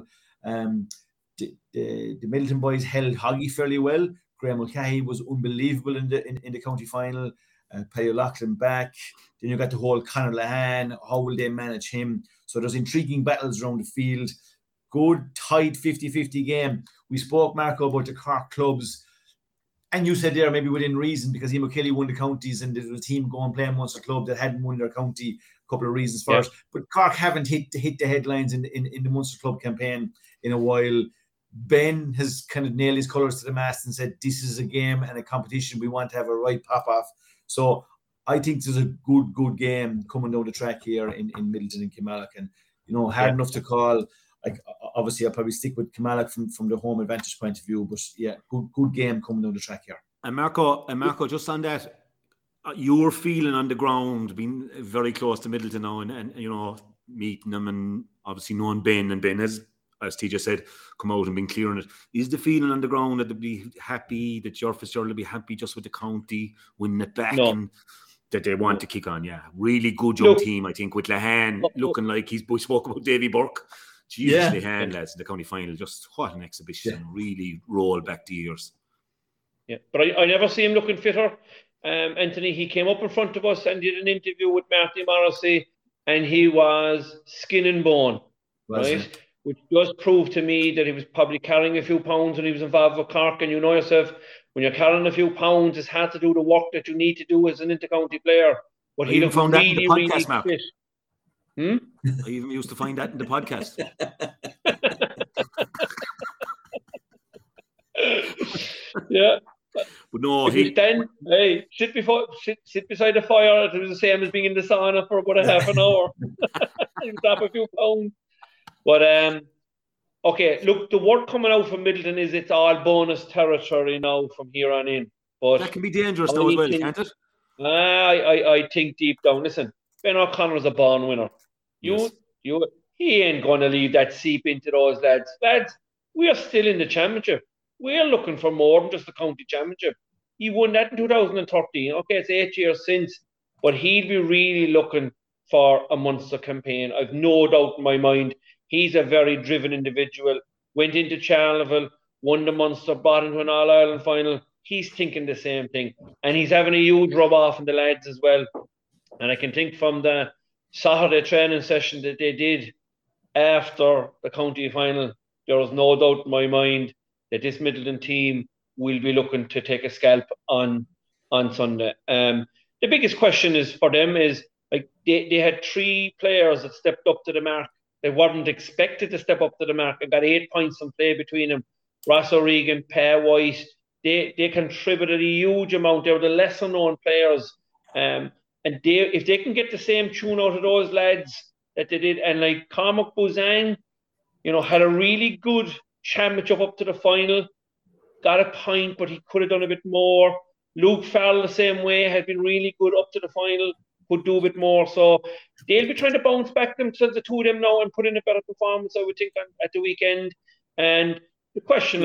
The Middleton boys held Hoggy fairly well. Graham Mulcahy was unbelievable in the county final. Paddy O'Loughlin back. Then you got the whole Conor Lahan. How will they manage him? So there's intriguing battles around the field. Good, tight 50-50 game. We spoke, Marco, about the Cork clubs. And you said there, maybe within reason, because Ian McKelly won the counties and there was a team going playing Munster club that hadn't won their county. A couple of reasons for it. But Cork haven't hit the headlines in the Munster club campaign in a while. Ben has kind of nailed his colours to the mast and said, this is a game and a competition. We want to have a right pop-off. So I think there's a good game coming down the track here in Middleton and Kilmallock. And, hard enough to call. Like, obviously, I'll probably stick with Kilmallock from the home advantage point of view. But, yeah, good game coming down the track here. And Marco, just on that, your feeling on the ground, being very close to Middleton now and meeting them and obviously knowing Ben, and Ben has, as TJ said, come out and been clear on it. Is the feeling on the ground that they'll be happy, that Geoff Fitzgerald will be happy just with the county winning it back and that they want to kick on? Yeah, really good young team, I think, with Lahan looking like we spoke about Davy Burke. Jesus, Lahan, lads, in the county final, just what an exhibition. Really roll back the years. Yeah, but I never see him looking fitter. Anthony, he came up in front of us and did an interview with Marty Morrissey, and he was skin and bone, right? Which does prove to me that he was probably carrying a few pounds when he was involved with Cork. And you know yourself, when you're carrying a few pounds, it's hard to do the work that you need to do as an inter-county player. But he looked really, really fit. I even used to find that in the podcast. Yeah. But no, sit beside the fire. It was the same as being in the sauna for about a half an hour. You drop a few pounds. But, okay, look, the word coming out from Middleton is it's all bonus territory now from here on in. But that can be dangerous though as well, can't it? I think deep down, listen, Ben O'Connor's a born winner. He ain't going to leave that seep into those lads. Lads, we are still in the championship. We're looking for more than just the county championship. He won that in 2013. Okay, it's 8 years since. But he'll be really looking for a Munster campaign. I've no doubt in my mind. He's a very driven individual. Went into Charleville, won the Munster, brought into an All-Ireland final. He's thinking the same thing. And he's having a huge rub-off in the lads as well. And I can think from the Saturday training session that they did after the county final, there was no doubt in my mind that this Middleton team will be looking to take a scalp on Sunday. The biggest question is for them is, like, they had 3 players that stepped up to the mark. They weren't expected to step up to the mark and got 8 points in play between them. Ross O'Regan, Per White, they contributed a huge amount. They were the lesser known players. And if they can get the same tune out of those lads that they did, and like Cormac Bouzang, had a really good championship up to the final, got a point, but he could have done a bit more. Luke Farrell the same way, had been really good up to the final, could do a bit more. So they'll be trying to bounce back themselves, the two of them now, and put in a better performance, I would think, at the weekend. And the question,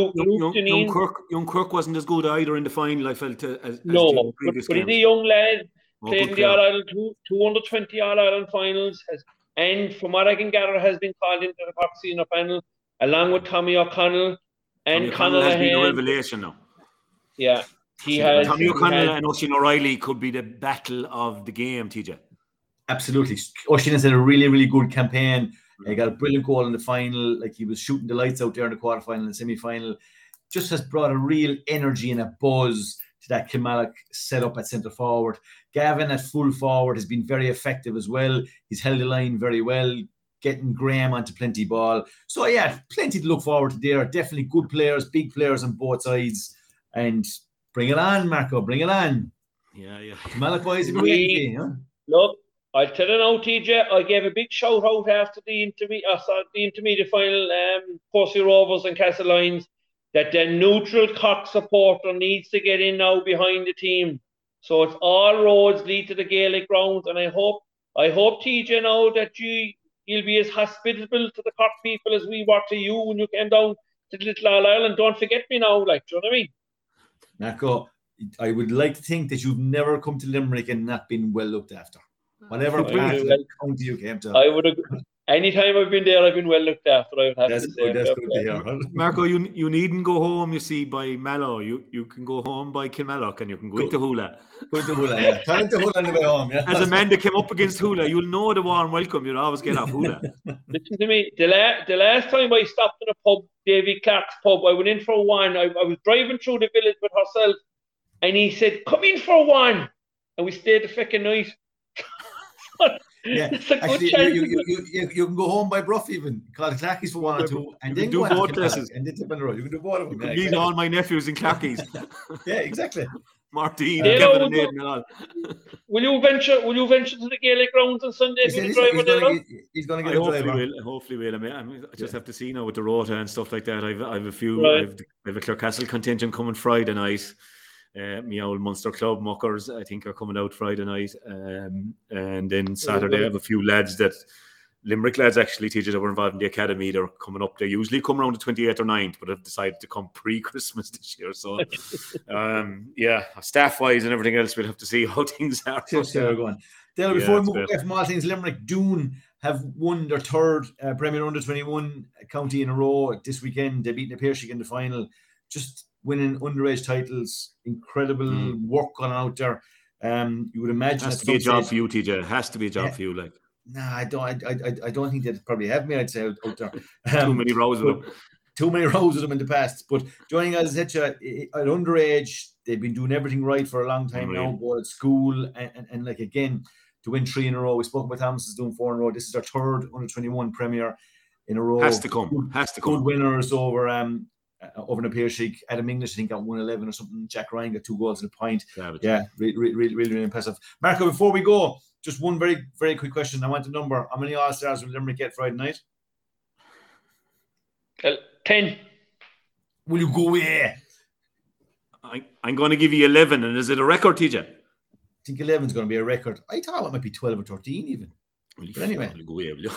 young Kirk wasn't as good either in the final, I felt, as no, but he's a young lad, played in the All-Ireland, 220 All-Ireland finals, and from what I can gather, has been called into the Cork senior panel, along with Tommy O'Connell and Conor has been a revelation now. Yeah. Tommy O'Connell and Oisin O'Reilly could be the battle of the game, TJ. Absolutely. Oisin has had a really, really good campaign. He got a brilliant goal in the final. Like, he was shooting the lights out there in the quarterfinal and semi-final. Just has brought a real energy and a buzz to that Kilmallock setup at centre forward. Gavin at full forward has been very effective as well. He's held the line very well, getting Graham onto plenty ball. So, yeah, plenty to look forward to there. Definitely good players, big players on both sides. And bring it on, Marco. Bring it on. Yeah. Kilmallock boys are great. Look, I'll tell you now, TJ, I gave a big shout out after the intermediate final, Percy Rovers and Castlelyons, that the neutral Cork supporter needs to get in now behind the team So it's all roads lead to the Gaelic grounds, and I hope TJ now that you'll be as hospitable to the Cork people as we were to you when you came down to the Little All Ireland. Don't forget me now, like, do you know what I mean? Marco, I would like to think that you've never come to Limerick and not been well looked after. Whatever part of the county you came to. I would agree. Anytime I've been there, I've been well looked after. I would have to say. That's good to hear. Marco, you needn't go home, you see, by Mallow. You can go home by Kilmallock and you can go into Hula. Go into Hula, yeah. Turn into Hula on the way home, yeah. As a man that came up against Hula, you'll know the warm welcome. You'll always get off Hula. Listen to me. The last time I stopped in a pub, Davy Clark's pub, I went in for one. I was driving through the village with herself, and he said, "Come in for one." And we stayed the fucking night. Yeah, it's a actually, good you can go home by Bruff even, call Clackies for 1 or 2, and then do go both places. And then tip on the road. You can do both of them. You can meet all my nephews in Clackies. Yeah, exactly. Martin, Kevin, and Aidan, and all. Will you venture to the Gaelic grounds on Sunday? He's going to get a driver. Hopefully will. I just have to see now with the rota and stuff like that. I have a few. Right. I have a Clarecastle contingent coming Friday night. My old Munster Club muckers, I think, are coming out Friday night, and then Saturday I have a few lads that Limerick lads actually teachers that were involved in the academy. They're coming up. They usually come around the 28th or 9th, but have decided to come pre-Christmas this year. So, staff wise and everything else, we'll have to see how things are. Going. Dale, before we move away from Maltings, Limerick Doon have won their third Premier Under 21 county in a row this weekend. They beat the Piershig in the final. Just winning underage titles, incredible work going out there. You would imagine it has to be a job for you, TJ. It has to be a job for you, like. Nah, I don't think they'd probably have me. I'd say out there. Too many rows with them. Too many rows of them in the past. But joining us at underage, they've been doing everything right for a long time now. Go at school and like again to win 3 in a row. We spoke about Thomas is doing 4 in a row. This is their third under 21 Premier in a row. Has to come. Good winners over in the Piershig. Adam English, I think, got 111 or something. Jack Ryan got 2 goals and a point. Yeah, really impressive. Marco, before we go, just one very, very quick question. I want a number. How many All-Stars will Limerick get Friday night? 10. Will you go away? I'm going to give you 11. And is it a record, TJ? I think 11 is going to be a record. I thought it might be 12 or 13 even. But anyway. Go away, will you?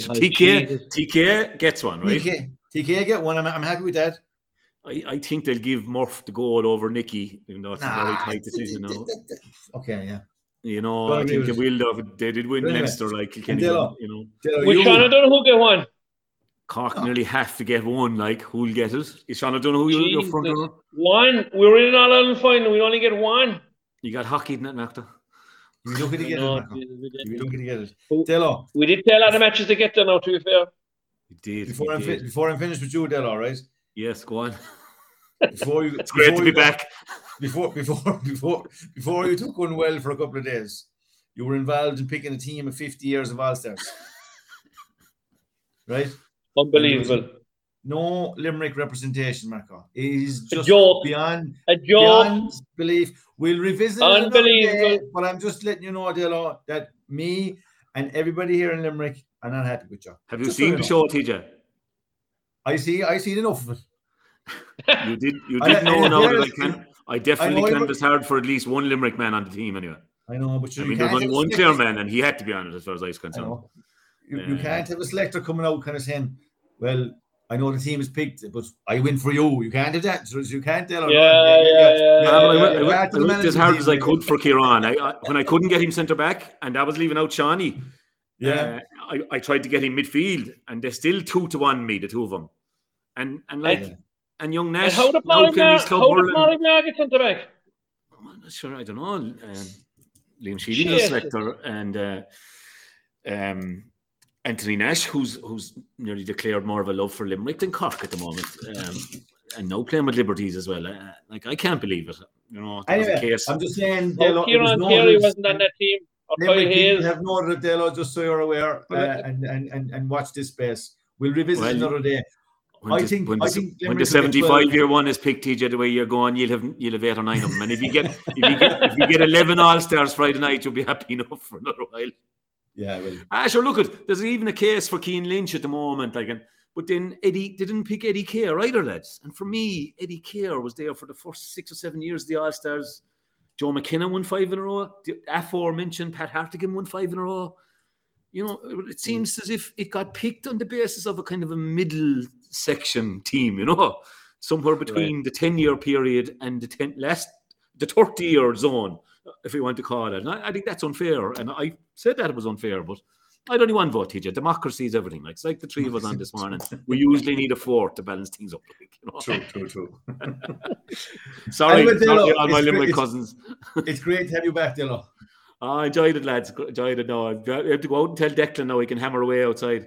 TK gets one, right? TK get one. I'm happy with that. I think they'll give Murph the goal over Nicky, even though it's a very tight decision now. Okay, yeah. You know, I think they will. They did win Leinster, like Kilkenny. Will Sean O'Donoghue get one? Cork nearly have to get one. Like, who'll get it? Is Sean O'Donoghue your front runner? One. We were in an All-Ireland final. We only get one. You got hockey in that, Marta. You don't get to get it. Delo. We did play a lot of matches to get there now, to be fair. You did. Before I'm finished with you, Delo, right? Yes, go on. It's great to be back. Before you took one well for a couple of days, you were involved in picking a team of 50 years of All-Stars. Right? Unbelievable. No Limerick representation, Marco. It is just beyond belief. We'll revisit it another day, but I'm just letting you know, Delo, that me and everybody here in Limerick are not happy with you. Have you seen the show, TJ? I see enough of it. You did know now that I definitely canvassed hard for at least one Limerick man on the team anyway. I know, but there's only one clear man and he had to be on it as far as I was concerned. You can't have a selector coming out kind of saying, well, I know the team is picked, but I win for you. You can't do that. So you can't tell him. I went as hard as I could for Kieran. When I couldn't get him centre back, and I was leaving out Shawnee. I tried to get him midfield, and they're still 2-1 me, the two of them. And young Nash. And how did Maribor get centre back? I'm not sure. I don't know. Liam Sheedy was a selector, and Anthony Nash, who's nearly declared more of a love for Limerick than Cork at the moment, and now playing with Liberties as well. I can't believe it. You know, anyway, I'm just saying. Kieran Carey wasn't on that team. Limerick have noted Delo, just so you're aware, and watch this space. We'll revisit another day. When the 75-year one is picked, TJ, the way you're going, you'll have 8 or 9 of them, and if you get 11 All-Stars Friday night, you'll be happy enough for another while. Yeah, well. Sure. Look, there's even a case for Cian Lynch at the moment, but then Eddie didn't pick Eddie Kerr either, lads. And for me, Eddie Kerr was there for the first 6 or 7 years of the All-Stars Joe McKenna won 5 in a row. The aforementioned Pat Hartigan won 5 in a row. You know, it seems as if it got picked on the basis of a kind of a middle section team, you know, somewhere between the 10-year period and the 30-year zone, if you want to call it. And I think that's unfair. And I said that it was unfair, but I'd only one vote, TJ. Democracy is everything. Like, it's like the three of us on this morning. We usually need a fourth to balance things up. Like, you know? True. Sorry, all my Limerick cousins. It's great to have you back, Dillo. I enjoyed it, lads. Enjoyed it. No, I have to go out and tell Declan now he can hammer away outside.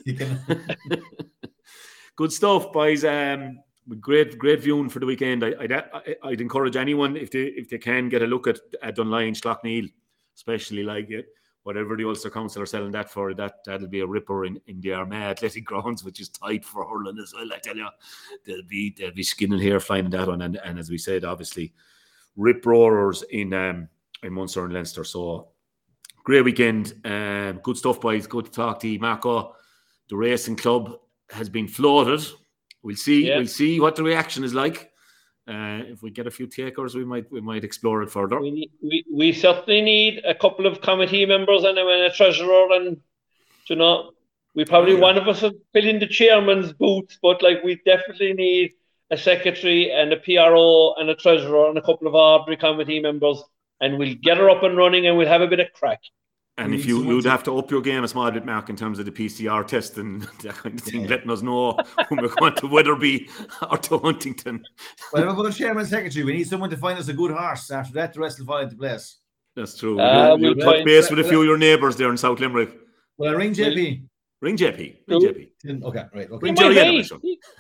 Good stuff, boys. Great viewing for the weekend. I'd encourage anyone if they can get a look at Dunline, Schlockneal, especially like it. Whatever the Ulster Council are selling that for, that'll be a ripper in the Armagh Athletic Grounds, which is tight for hurling as well. I tell you, they'll be skinning hair flying in that one, and as we said, obviously, rip roarers in Munster and Leinster. So great weekend, good stuff, boys. Good to talk to you, Marco. The racing club has been floated. We'll see. Yeah. We'll see what the reaction is like. If we get a few takers, we might explore it further. We certainly need a couple of committee members and a treasurer, and you know, we probably one of us will fill in the chairman's boots, but like we definitely need a secretary and a PRO and a treasurer and a couple of ordinary committee members, and we'll get her up and running and we'll have a bit of crack. And if you'd have to up your game a small bit, Mark, in terms of the PCR test and that kind of thing, letting us know when we're going to Wetherby or to Huntington. Well, if we're going to chairman secretary, we need someone to find us a good horse. After that, the rest will fall into place. That's true. We'll touch base with a few of your neighbours there in South Limerick. Well, I ring JP. Ring JP. Okay, right. Okay. Ring Jerry Anderson.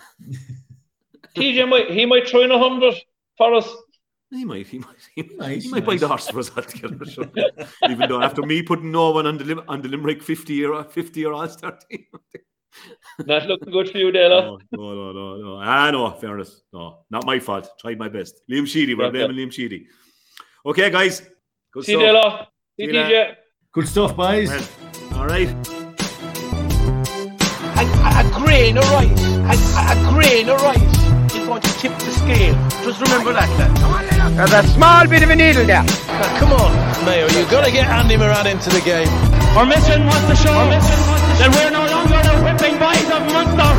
TJ he might try in 100 for us. He might buy the horse for us altogether. Sure. Even though after me putting no one on the Limerick 50-year All-Star team. Not looking good for you, Dela. No. No, fairness. No, not my fault. Tried my best. Liam Sheedy, we're blaming Liam Sheedy. Okay, guys. Good stuff. Dela. See DJ. Good stuff, boys. All right. A grain of rice. A grain of rice is going to tip the scale. Just remember that, lad. There's a small bit of a needle there. Now, come on, Mayo. You've got to get Andy Moran into the game. Our mission was to show that we're no longer the whipping boys of Munster.